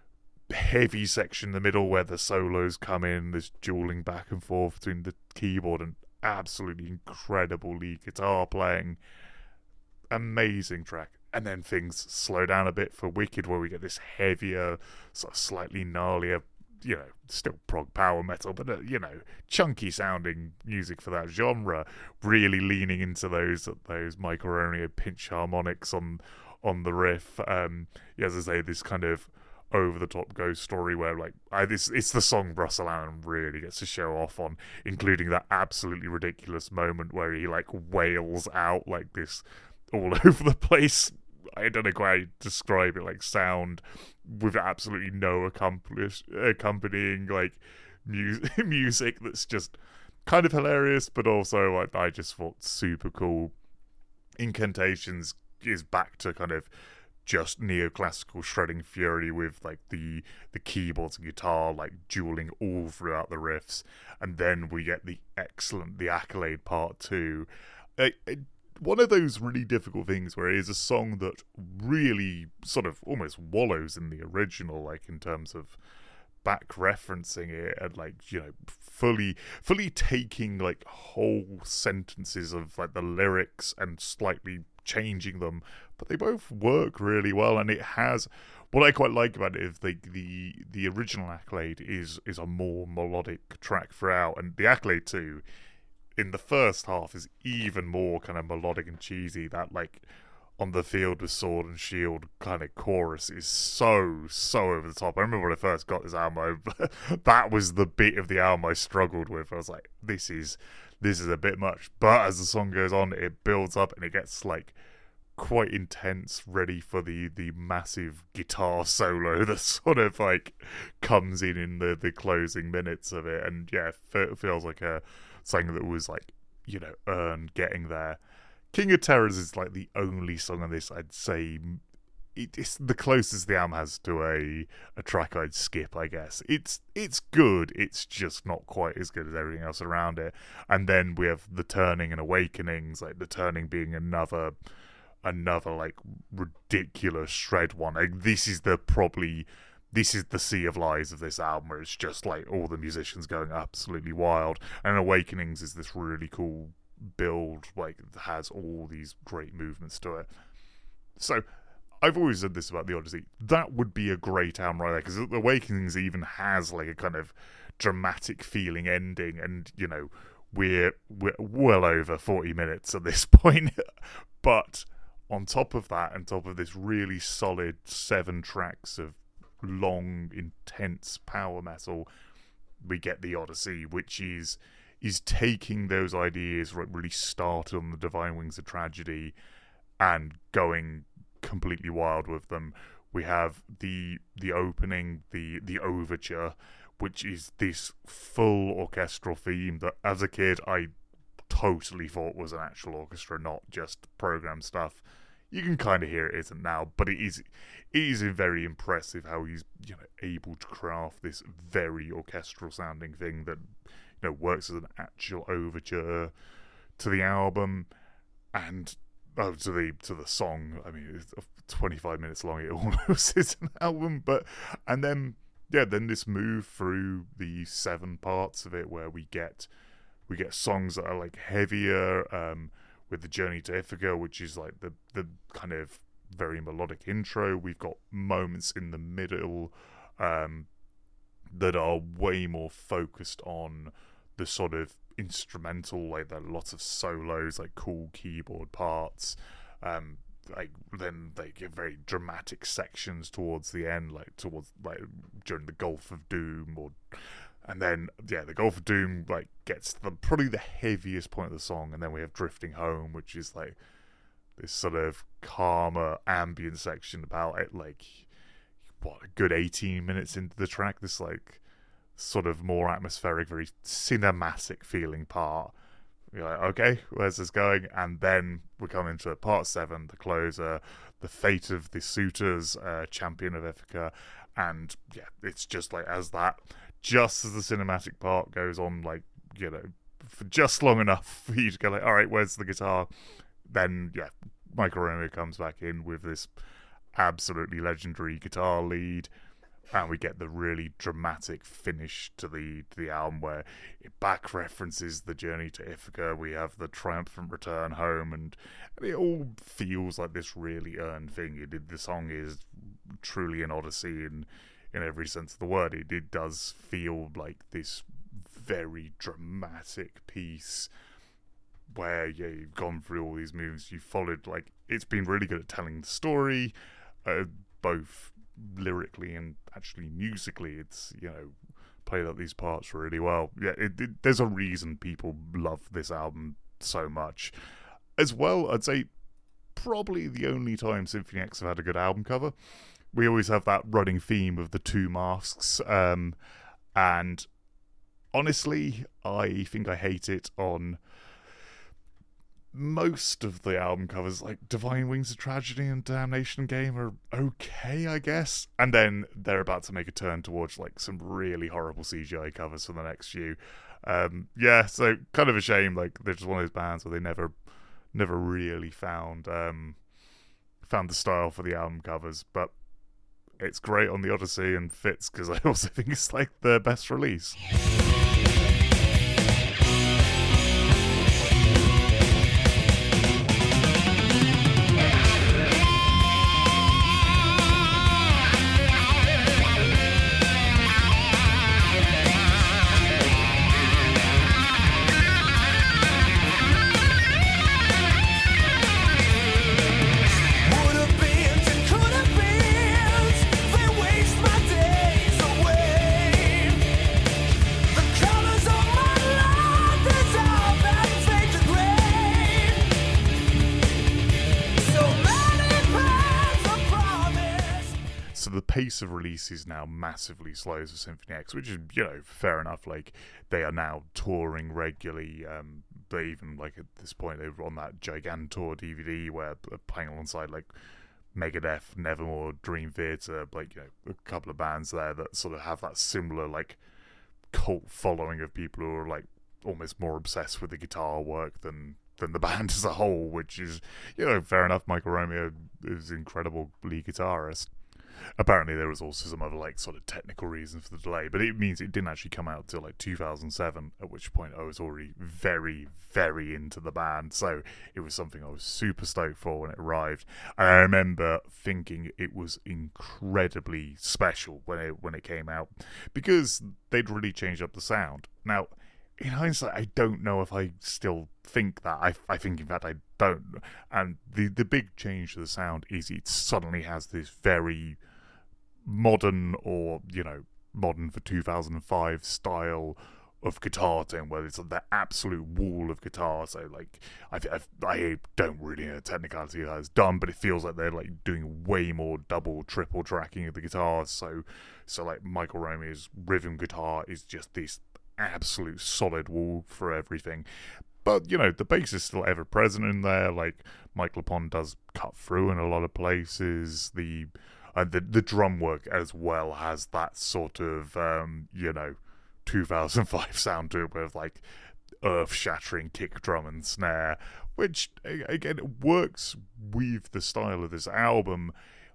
heavy section in the middle where the solos come in, this dueling back and forth between the keyboard and absolutely incredible lead guitar playing. Amazing track, and then things slow down a bit for Wicked, where we get this heavier, sort of slightly gnarlier, you know, still prog power metal, but, uh, you know, chunky sounding music for that genre, really leaning into those those Mike Aronio pinch harmonics on on the riff. Um, yeah, as I say, this kind of over-the-top ghost story where, like, I, this it's the song Russell Allen really gets to show off on, including that absolutely ridiculous moment where he, like, wails out, like, this all over the place, I don't know how to describe it, like, sound with absolutely no accomplish, accompanying, like, mu- music that's just kind of hilarious, but also, like, I just thought super cool. Incantations is back to kind of just neoclassical shredding fury with, like, the the keyboards and guitar, like, dueling all throughout the riffs, and then we get the excellent The Accolade Part two. It, it, one of those really difficult things where it is a song that really sort of almost wallows in the original, like, in terms of back referencing it and, like, you know, fully fully taking, like, whole sentences of, like, the lyrics and slightly changing them, but they both work really well. And it has, what I quite like about it is the the the original Accolade is is a more melodic track throughout, and the Accolade two in the first half is even more kind of melodic and cheesy. That, like, On the Field with Sword and Shield kind of chorus is so so over the top. I remember when I first got this album, I, that was the bit of the album I struggled with. I was like, this is this is a bit much. But as the song goes on, it builds up and it gets, like, quite intense, ready for the the massive guitar solo that sort of, like, comes in in the the closing minutes of it. And yeah, it feels like a something that was, like, you know, earned getting there. King of Terrors is, like, the only song on this I'd say it, it's the closest the album has to a a track I'd skip, I guess. It's it's good, it's just not quite as good as everything else around it. And then we have The Turning and Awakenings, like The Turning being another another like ridiculous shred one. Like, this is the probably this is the Sea of Lies of this album, where it's just, like, all the musicians going absolutely wild. And Awakenings is this really cool build, like, has all these great movements to it. So I've always said this about the Odyssey, that would be a great album right there, because Awakenings even has, like, a kind of dramatic feeling ending, and, you know, we're we're well over forty minutes at this point. But on top of that, on top of this really solid seven tracks of long, intense power metal, we get the Odyssey, which is is taking those ideas that really started on the Divine Wings of Tragedy and going completely wild with them. We have the the opening, the the overture, which is this full orchestral theme that, as a kid, I totally thought was an actual orchestra, not just program stuff. You can kind of hear it isn't now, but it is it is very impressive how he's, you know, able to craft this very orchestral sounding thing that, you know, works as an actual overture to the album and oh, to the to the song. I mean, it's twenty-five minutes long. It almost is an album, but and then yeah, then this move through the seven parts of it where we get we get songs that are, like, heavier. Um, with the Journey to Ithaca, which is, like, the the kind of very melodic intro. We've got moments in the middle um, that are way more focused on the sort of instrumental, like, there are lots of solos, like, cool keyboard parts. Um, like, then they get very dramatic sections towards the end, like, towards, like, during the Gulf of Doom, or... And then, yeah, the Gulf of Doom, like, gets the probably the heaviest point of the song, and then we have Drifting Home, which is, like, this sort of calmer, ambient section about it, like, what, a good eighteen minutes into the track, this, like, sort of more atmospheric, very cinematic feeling part. You're like, okay, where's this going? And then we come into part seven, the closer, the fate of the suitors, uh, champion of Ithaca, and, yeah, it's just, like, as that... Just as the cinematic part goes on, like, you know, for just long enough for you to go, like, all right, where's the guitar? Then, yeah, Mike Aronio comes back in with this absolutely legendary guitar lead. and we get the really dramatic finish to the to the album where it back references the journey to Ithaca. We have the triumphant return home, and it all feels like this really earned thing. It, the song is truly an odyssey in in every sense of the word. It, it does feel like this very dramatic piece where, yeah, you've gone through all these moves, you've followed, like, it's been really good at telling the story, uh, both lyrically and actually musically. It's, you know, played out these parts really well. Yeah, it, it, there's a reason people love this album so much. As well, I'd say probably the only time Symphony X have had a good album cover. We always have that running theme of the two masks, um, and honestly, I think I hate it on most of the album covers. Like Divine Wings of Tragedy and Damnation Game are okay, I guess, and then they're about to make a turn towards like some really horrible C G I covers for the next few. Um, yeah, so kind of a shame. Like they're just one of those bands where they never, never really found um, found the style for the album covers, but it's great on the Odyssey and fits because I also think it's like their best release. Pace of release is now massively slow for Symphony X, which is, you know, fair enough. Like, they are now touring regularly. Um, they even, like, at this point, they were on that Gigantor D V D where they're playing alongside, like, Megadeth, Nevermore, Dream Theater, like, you know, a couple of bands there that sort of have that similar, like, cult following of people who are, like, almost more obsessed with the guitar work than than the band as a whole, which is, you know, fair enough. Michael Romeo is an incredible lead guitarist. Apparently there was also some other like sort of technical reasons for the delay, but it means it didn't actually come out till like two thousand seven, at which point I was already very, very into the band, so it was something I was super stoked for when it arrived. And I remember thinking it was incredibly special when it when it came out, because they'd really changed up the sound. Now, in hindsight, I don't know if I still think that. I, I think, in fact, I don't. And the, the big change to the sound is it suddenly has this very modern, or, you know, modern for two thousand five style of guitar tone, where it's the absolute wall of guitar. So, like, I I, I don't really know the technicality of how it's done, but it feels like they're, like, doing way more double, triple tracking of the guitars. So, so like, Michael Romeo's rhythm guitar is just this absolute solid wall for everything. But, you know, the bass is still ever present in there. Like, Mike LePond does cut through in a lot of places. The uh, the, the drum work as well has that sort of, um, you know, two thousand five sound to it, with, like, earth-shattering kick drum and snare, which, again, works with the style of this album.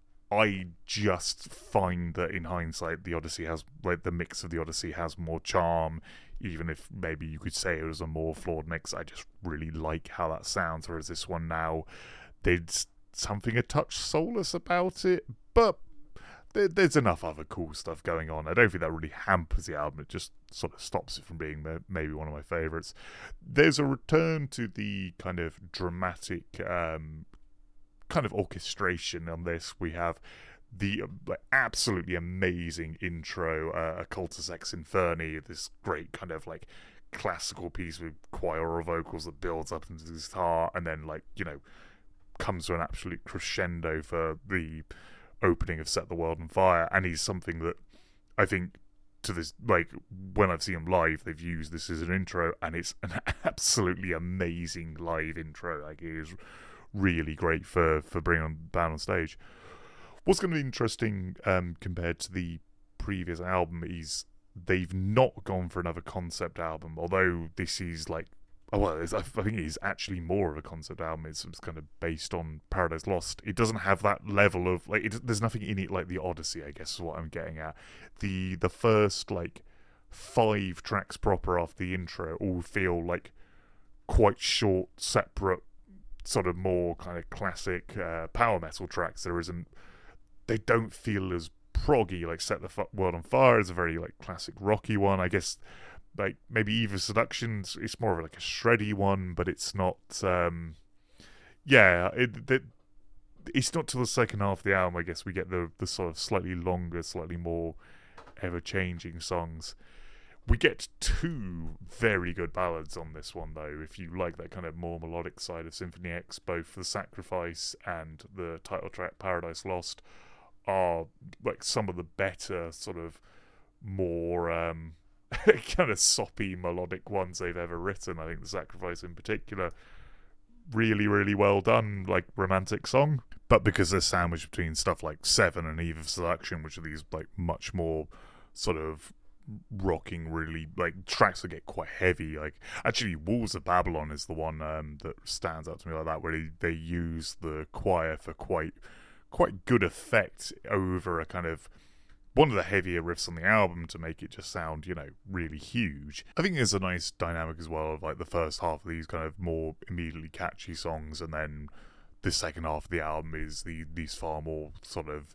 I just find that in hindsight, the Odyssey has, like, the mix of the Odyssey has more charm, even if maybe you could say it was a more flawed mix. I just really like how that sounds, whereas this one now, there's something a touch soulless about it, but there, there's enough other cool stuff going on. I don't think that really hampers the album, it just sort of stops it from being maybe one of my favourites. There's a return to the kind of dramatic um, kind of orchestration on this. We have the uh, absolutely amazing intro, uh, Occultus Ex Inferni, this great kind of like classical piece with choral vocals that builds up into the guitar, and then, like, you know, comes to an absolute crescendo for the opening of Set the World on Fire. And he's something that I think, to this, like, when I've seen him live, they've used this as an intro, and it's an absolutely amazing live intro. Like, it is really great for, for bringing on band on stage. What's going to be interesting um, compared to the previous album is they've not gone for another concept album, although this is, like, Oh, well, it's, I think it's actually more of a concept album. It's, it's kind of based on Paradise Lost. It doesn't have that level of like. It, there's nothing in it like the Odyssey, I guess is what I'm getting at. The the first like five tracks proper off the intro all feel like quite short, separate, sort of more kind of classic uh, power metal tracks. There isn't. They don't feel as proggy. Like Set the F- World on Fire is a very like classic rocky one, I guess. Like maybe Eve Seductions, it's more of like a shreddy one, but it's not. Um, yeah, it, it it's not till the second half of the album, I guess, we get the the sort of slightly longer, slightly more ever changing songs. We get two very good ballads on this one, though. If you like that kind of more melodic side of Symphony X, both The Sacrifice and the title track Paradise Lost are like some of the better sort of more. Um, kind of soppy melodic ones they've ever written. I think The Sacrifice in particular, really really well done, like romantic song, but because they're sandwiched between stuff like Seven and Eve of Seduction, which are these like much more sort of rocking, really like tracks that get quite heavy. Like actually Walls of Babylon is the one um, that stands out to me like that, where they, they use the choir for quite quite good effect over a kind of one of the heavier riffs on the album to make it just sound, you know, really huge. I think there's a nice dynamic as well of like the first half of these kind of more immediately catchy songs, and then the second half of the album is the these far more sort of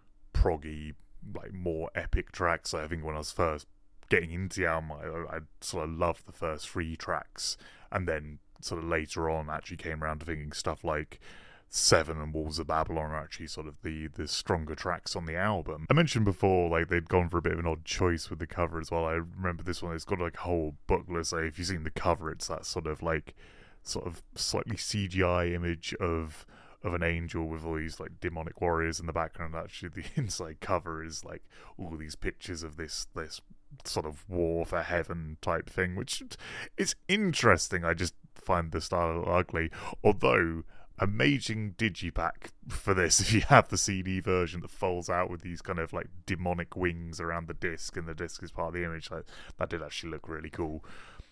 proggy, like more epic tracks. I think when I was first getting into the album, I, I sort of loved the first three tracks, and then sort of later on actually came around to thinking stuff like Seven and Walls of Babylon are actually sort of the the stronger tracks on the album. I mentioned before, like, they'd gone for a bit of an odd choice with the cover as well. I remember this one, it's got like a whole booklet, so if you've seen the cover, it's that sort of like sort of slightly C G I image of of an angel with all these like demonic warriors in the background. Actually the inside cover is like all these pictures of this this sort of war for heaven type thing, which is interesting. I just find the style ugly, although amazing digipack for this if you have the C D version that folds out with these kind of like demonic wings around the disc, and the disc is part of the image. Like, that did actually look really cool.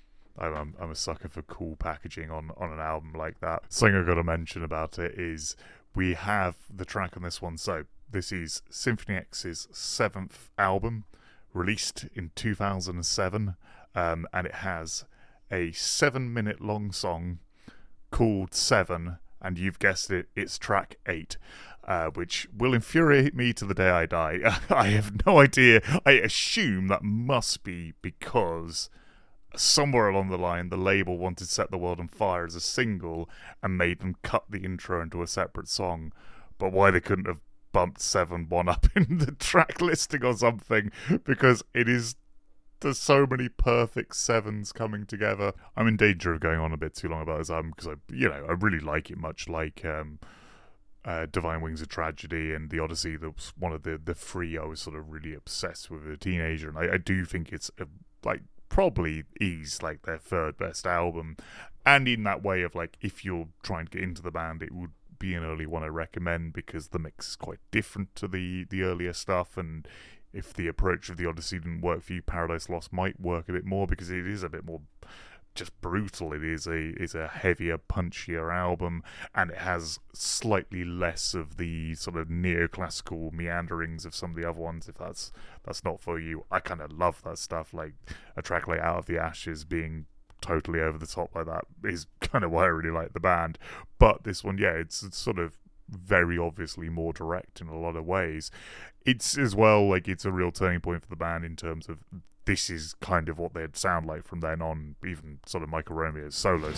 I'm, I'm a sucker for cool packaging on, on an album like that. Something I've got to mention about it is we have the track on this one. So this is Symphony X's seventh album, released in two thousand seven, um, and it has a seven minute long song called Seven, and you've guessed it, it's track eight, uh, which will infuriate me to the day I die. I have no idea. I assume that must be because somewhere along the line the label wanted Set the World on Fire as a single and made them cut the intro into a separate song. But why they couldn't have bumped Seven one up in the track listing or something, because it is... there's so many perfect sevens coming together. I'm in danger of going on a bit too long about this album because I, you know, I really like it, much like um, uh, Divine Wings of Tragedy and The Odyssey. That was one of the the three I was sort of really obsessed with as a teenager, and I, I do think it's a, like probably is like their third best album. And in that way of like, if you're trying to get into the band, it would be an early one I recommend because the mix is quite different to the the earlier stuff, and if the approach of The Odyssey didn't work for you, Paradise Lost might work a bit more because it is a bit more just brutal. It is a is a heavier, punchier album, and it has slightly less of the sort of neoclassical meanderings of some of the other ones. If that's that's not for you, I kind of love that stuff. Like a track like Out of the Ashes being totally over the top like that is kind of why I really like the band. But this one, yeah, it's, it's sort of very obviously more direct in a lot of ways. It's as well like it's a real turning point for the band in terms of this is kind of what they'd sound like from then on, even sort of Michael Romeo's solo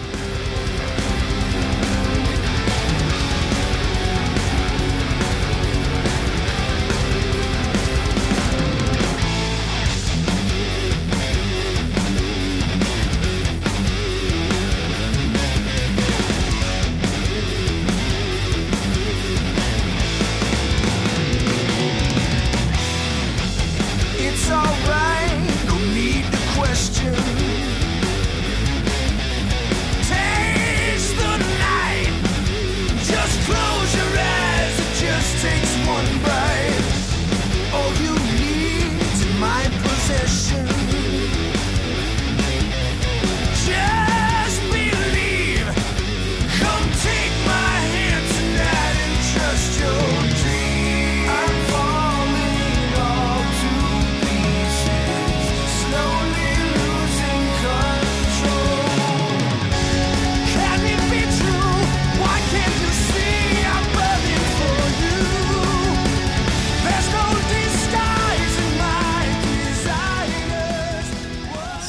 stuff. Taste the night.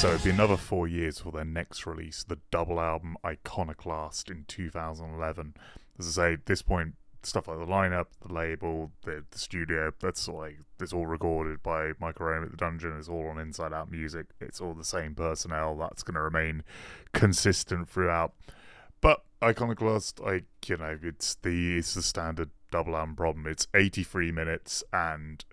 So it'd be another four years for their next release, the double album Iconoclast in two thousand eleven. As I say, at this point, stuff like the lineup, the label, the, the studio, that's all like, it's all recorded by Michael Rome at the Dungeon. It's all on Inside Out Music. It's all the same personnel. That's going to remain consistent throughout. But Iconoclast, like, you know, it's the it's the standard double album problem. It's eighty-three minutes, and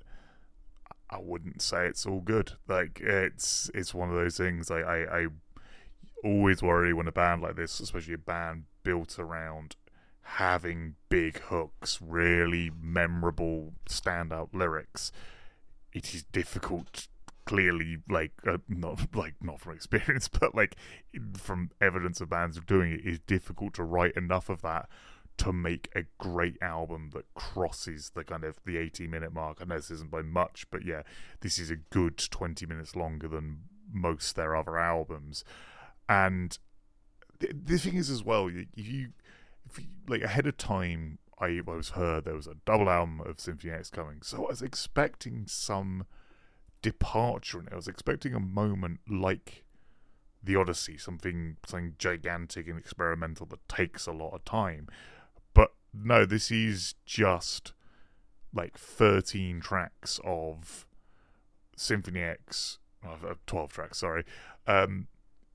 I wouldn't say it's all good. Like, it's it's one of those things. I, I, I always worry when a band like this, especially a band built around having big hooks, really memorable standout lyrics, it is difficult. Clearly, like uh, not like not from experience, but like from evidence of bands doing it, it's difficult to write enough of that to make a great album that crosses the kind of the eighty minute mark. I know this isn't by much, but yeah, this is a good twenty minutes longer than most their other albums. And the, the thing is as well, you, you, if you like ahead of time, I was heard there was a double album of Symphony X coming, so I was expecting some departure, and I was expecting a moment like the Odyssey, something something gigantic and experimental that takes a lot of time. But no, this is just like thirteen tracks of Symphony X, uh, twelve tracks, sorry, um,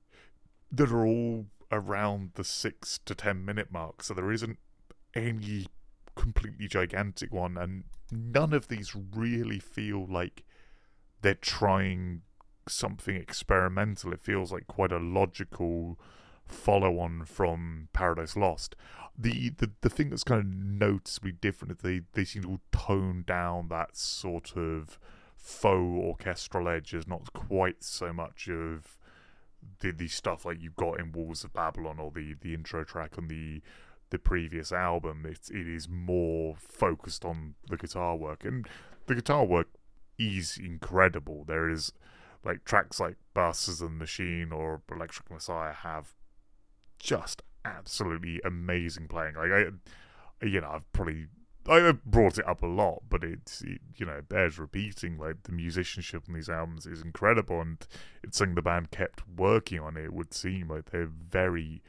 that are all around the six to ten minute mark. So there isn't any completely gigantic one, and none of these really feel like they're trying something experimental. It feels like quite a logical follow-on from Paradise Lost. The, the the thing that's kind of noticeably different is they, they seem to tone down that sort of faux orchestral edge. There's not quite so much of the, the stuff like you've got in Walls of Babylon or the, the intro track on the the previous album. It's, it is more focused on the guitar work, and the guitar work is incredible. There is like tracks like Bastards of the Machine or Electric Messiah have just absolutely amazing playing. Like I, you know, I've probably I brought it up a lot, but it's it, you know, it bears repeating. Like the musicianship on these albums is incredible, and it's something the band kept working on. It would seem like they're very,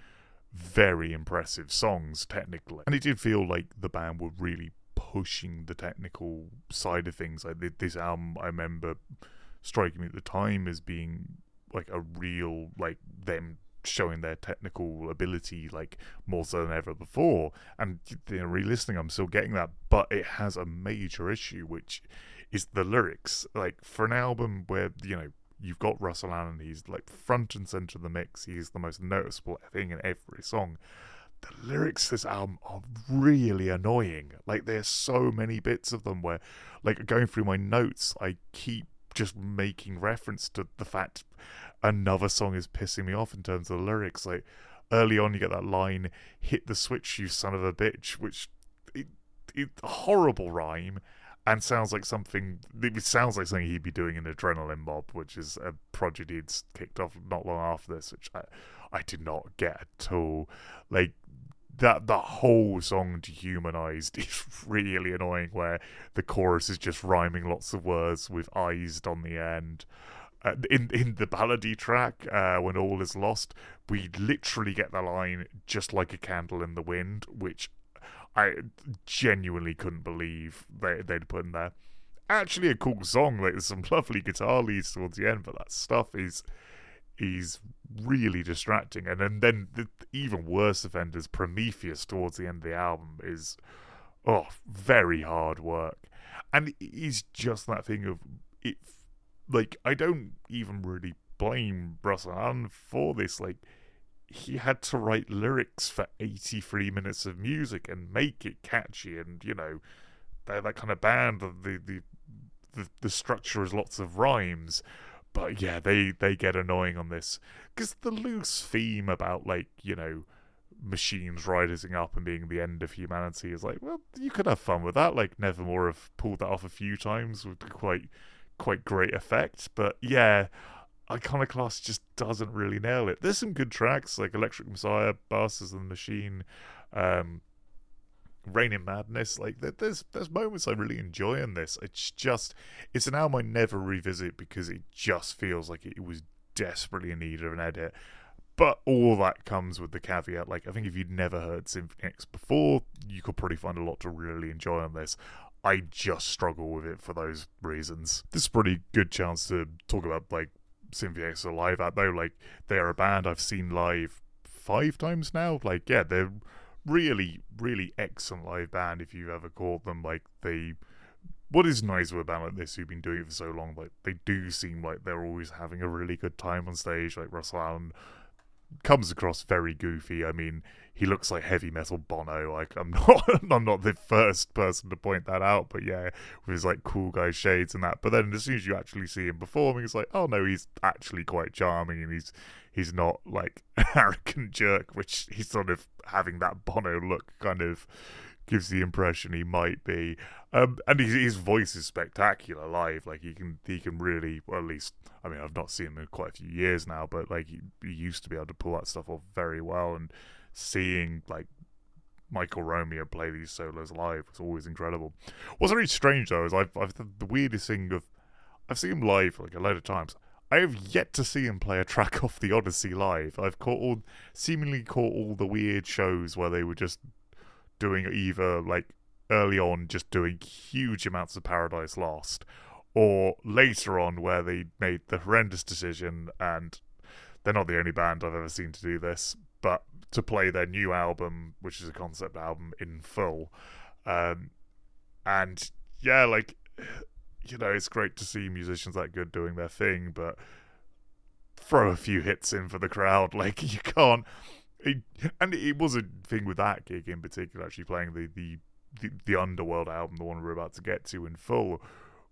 very impressive songs technically, and it did feel like the band were really pushing the technical side of things. Like this album, I remember striking me at the time as being like a real, like them showing their technical ability like more so than ever before. And you know, re-listening, I'm still getting that, but it has a major issue, which is the lyrics. Like for an album where, you know, you've got Russell Allen, he's like front and center of the mix, he's the most noticeable thing in every song. The lyrics to this album are really annoying. Like, there's so many bits of them where, like, going through my notes, I keep just making reference to the fact another song is pissing me off in terms of the lyrics. Like, early on, you get that line, "Hit the switch, you son of a bitch," which, it, it horrible rhyme, and sounds like something, it sounds like something he'd be doing in Adrenaline Mob, which is a project he'd kicked off not long after this, which I, I did not get at all. Like, that the whole song Dehumanized is really annoying, where the chorus is just rhyming lots of words with "ized" on the end. Uh, in in the ballady track, uh, When All Is Lost, we literally get the line "just like a candle in the wind," which I genuinely couldn't believe they, they'd put in there. Actually a cool song, like there's some lovely guitar leads towards the end, but that stuff is is really distracting. And then, then the even worse offenders, Prometheus, towards the end of the album is, oh, very hard work. And it is just that thing of, it, like, I don't even really blame Russell Allen for this. Like, he had to write lyrics for eighty-three minutes of music and make it catchy, and, you know, they're that kind of band, the the the, the structure is lots of rhymes. But yeah, they, they get annoying on this. Because the loose theme about, like, you know, machines rising up and being the end of humanity is like, well, you could have fun with that. Like, Nevermore have pulled that off a few times with quite quite great effect. But yeah, Iconoclast just doesn't really nail it. There's some good tracks, like Electric Messiah, Bastards of the Machine, um, Rain in Madness. Like, there's there's moments I really enjoy in this. It's just, it's an album I never revisit because it just feels like it was desperately in need of an edit. But all that comes with the caveat, like, I think if you'd never heard Symphony X before, you could probably find a lot to really enjoy on this. I just struggle with it for those reasons. This is a pretty good chance to talk about, like, Symphony X are live at, though. Like, they're a band I've seen live five times now. Like, yeah, they're really, really excellent live band if you've ever caught them. Like, they... What is nice with a band like this who've been doing it for so long, like, they do seem like they're always having a really good time on stage. Like, Russell Allen comes across very goofy. I mean, he looks like heavy metal Bono. Like, I'm not, I'm not the first person to point that out, but yeah, with his like cool guy shades and that. But then as soon as you actually see him performing, it's like, oh no, he's actually quite charming, and he's he's not like an arrogant jerk, which he's sort of having that Bono look kind of gives the impression he might be. Um, and his, his voice is spectacular live. Like, he can he can really, well, at least, I mean, I've not seen him in quite a few years now, but like he, he used to be able to pull that stuff off very well. And seeing like Michael Romeo play these solos live was always incredible. What's really strange though is I've I've the weirdest thing of I've seen him live like a load of times. I have yet to see him play a track off the Odyssey live. I've caught all seemingly caught all the weird shows where they were just doing either like early on just doing huge amounts of Paradise Lost, or later on where they made the horrendous decision, and they're not the only band I've ever seen to do this, but to play their new album, which is a concept album, in full. Um, and yeah, like, you know, it's great to see musicians that good doing their thing, but throw a few hits in for the crowd. Like, you can't. It, and it was a thing with that gig in particular, actually playing the, the, the, the Underworld album, the one we're about to get to in full,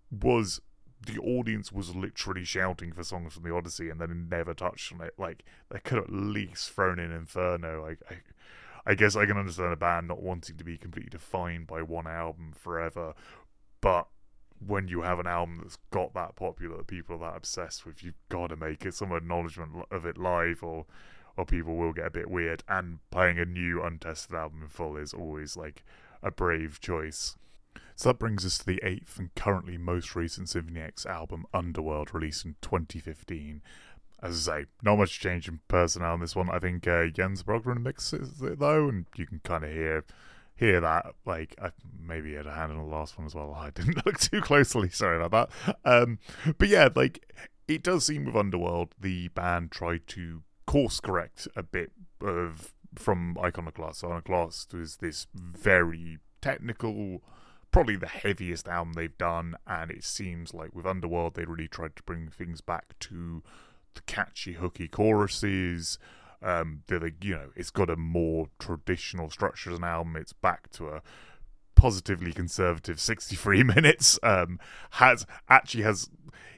was the audience was literally shouting for songs from the Odyssey and then never touched on it. Like, they could have at least thrown in Inferno. Like, I, I guess I can understand a band not wanting to be completely defined by one album forever, but when you have an album that's got that popular, that people are that obsessed with, you've got to make it some acknowledgement of it live, or or people will get a bit weird. And playing a new untested album in full is always like a brave choice. So that brings us to the eighth and currently most recent Symphony X album, Underworld, released in twenty fifteen. As I say, not much change in personnel in this one. I think uh, Jens Brogren mixes it though, and you can kind of hear hear that. Like, I maybe he had a hand in the last one as well. I didn't look too closely, sorry about that. Um, but yeah, like, it does seem with Underworld, the band tried to course correct a bit of from Iconoclast. So Iconoclast was this very technical, probably the heaviest album they've done, and it seems like with Underworld they really tried to bring things back to the catchy, hooky choruses. Um, the, you know, it's got a more traditional structure as an album. It's back to a positively conservative sixty-three minutes. Um, has actually has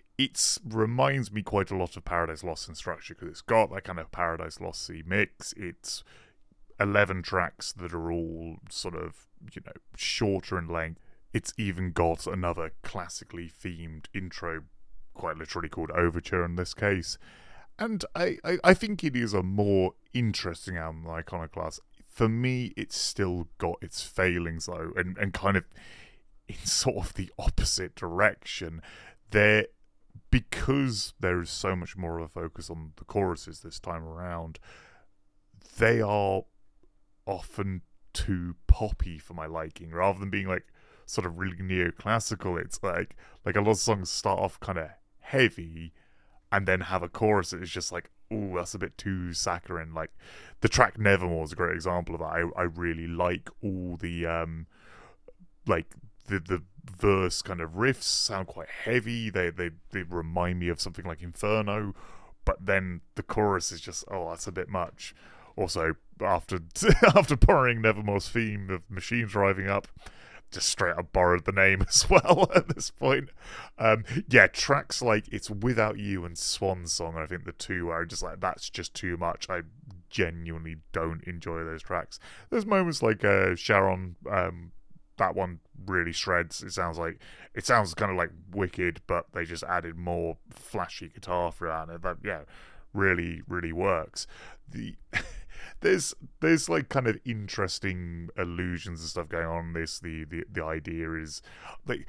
it reminds me quite a lot of Paradise Lost in structure, because it's got that kind of Paradise Lost-y mix. It's eleven tracks that are all sort of, you know, shorter in length. It's even got another classically themed intro, quite literally called Overture in this case. And I, I, I think it is a more interesting album than Iconoclast. For me, it's still got its failings, though, and, and kind of in sort of the opposite direction. There, because there is so much more of a focus on the choruses this time around, they are often too poppy for my liking, rather than being like sort of really neoclassical. It's like like a lot of songs start off kind of heavy and then have a chorus that is just like, ooh, that's a bit too saccharine. Like the track Nevermore is a great example of that. I, I really like all the um like the the verse kind of riffs sound quite heavy. They they they remind me of something like Inferno, but then the chorus is just, oh, that's a bit much. Also, after after borrowing Nevermore's theme of machines driving up, just straight up borrowed the name as well at this point. Um, yeah, tracks like It's Without You and Swan Song, I think the two are just like, that's just too much. I genuinely don't enjoy those tracks. There's moments like uh, Sharon, um, that one really shreds. It sounds like, it sounds kind of like Wicked, but they just added more flashy guitar throughout it. That, yeah, really, really works. The... There's there's like kind of interesting allusions and stuff going on in this. The, the the idea is like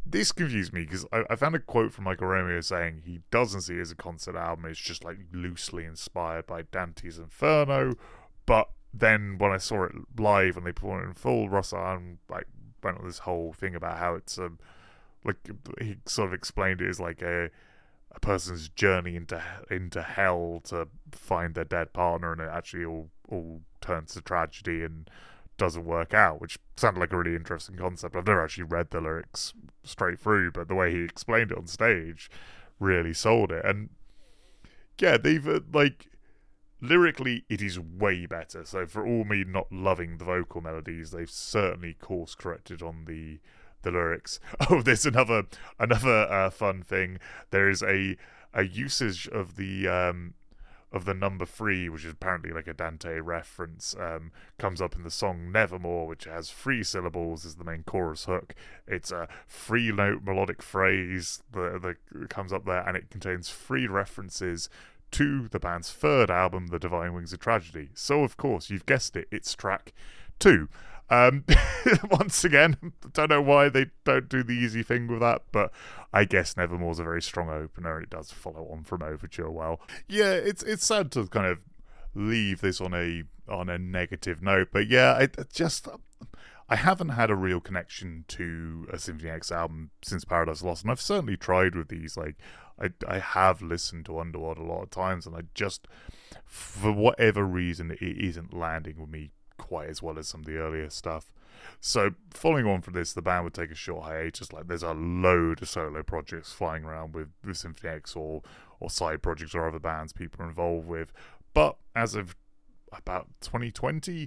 this confused me because I, I found a quote from Michael Romeo saying he doesn't see it as a concert album. It's just like loosely inspired by Dante's Inferno. But then when I saw it live and they performed it in full, Russ Allen like went on this whole thing about how it's um like he sort of explained it as like a a person's journey into into hell to find their dead partner, and it actually all all turns to tragedy and doesn't work out, which sounded like a really interesting concept. I've never actually read the lyrics straight through, but the way he explained it on stage really sold it. And yeah, they've uh, like lyrically it is way better. So for all me not loving the vocal melodies, they've certainly course corrected on the the lyrics. Oh, there's another another uh, fun thing. There is a a usage of the um of the number three, which is apparently like a Dante reference, um, comes up in the song Nevermore, which has three syllables as the main chorus hook. It's a three note melodic phrase that, that comes up there, and it contains three references to the band's third album, The Divine Wings of Tragedy. So of course, you've guessed it, it's track two. Um, once again, don't know why they don't do the easy thing with that, but I guess Nevermore's a very strong opener. It does follow on from Overture well. Yeah, it's it's sad to kind of leave this on a on a negative note, but yeah, I just I haven't had a real connection to a Symphony X album since Paradise Lost, and I've certainly tried with these. Like, I I have listened to Underworld a lot of times, and I just, for whatever reason, it isn't landing with me quite as well as some of the earlier stuff. So following on from this, the band would take a short hiatus. Like, there's a load of solo projects flying around with, with Symphony X, or or side projects or other bands people are involved with. But as of about twenty twenty,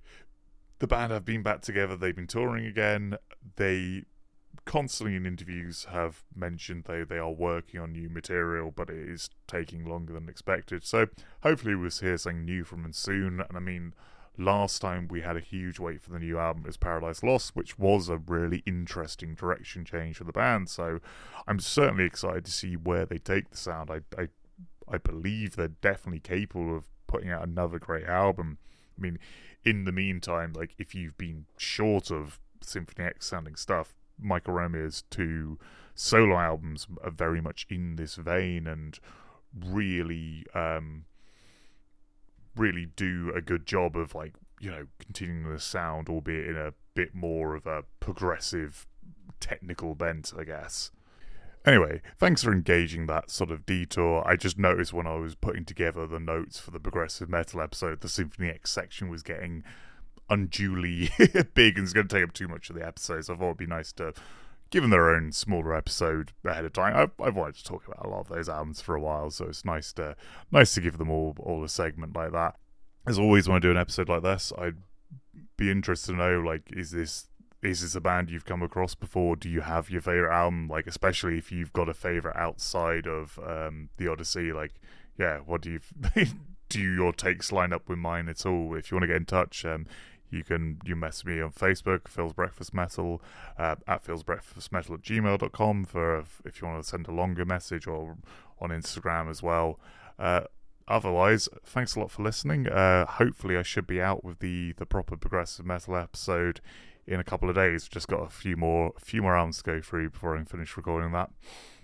the band have been back together. They've been touring again. They constantly in interviews have mentioned they, they are working on new material, but it is taking longer than expected. So hopefully we'll hear something new from them soon. And I mean, last time we had a huge wait for the new album is Paradise Lost, which was a really interesting direction change for the band. So I'm certainly excited to see where they take the sound. I I, I believe they're definitely capable of putting out another great album. I mean, in the meantime, like, if you've been short of Symphony X sounding stuff, Michael Romeo's two solo albums are very much in this vein and really um really do a good job of, like, you know, continuing the sound, albeit in a bit more of a progressive technical bent, I guess. Anyway, thanks for engaging that sort of detour. I just noticed when I was putting together the notes for the progressive metal episode, the Symphony X section was getting unduly big and it's going to take up too much of the episode, so I thought it'd be nice to give them their own smaller episode ahead of time. I've, I've wanted to talk about a lot of those albums for a while, so it's nice to nice to give them all all a segment like that. As always, when I do an episode like this, I'd be interested to know, like, is this is this a band you've come across before? Do you have your favourite album? Like, especially if you've got a favourite outside of um, the Odyssey, like, yeah, what do you do your takes line up with mine at all? If you want to get in touch, um, You can you message me on Facebook, Phil's Breakfast Metal, uh, at Phil's Breakfast Metal at gmail dot com for if you want to send a longer message, or on Instagram as well. Uh, otherwise, thanks a lot for listening. Uh, hopefully I should be out with the, the proper progressive metal episode in a couple of days. Just got a few more a few more albums to go through before I finish recording that.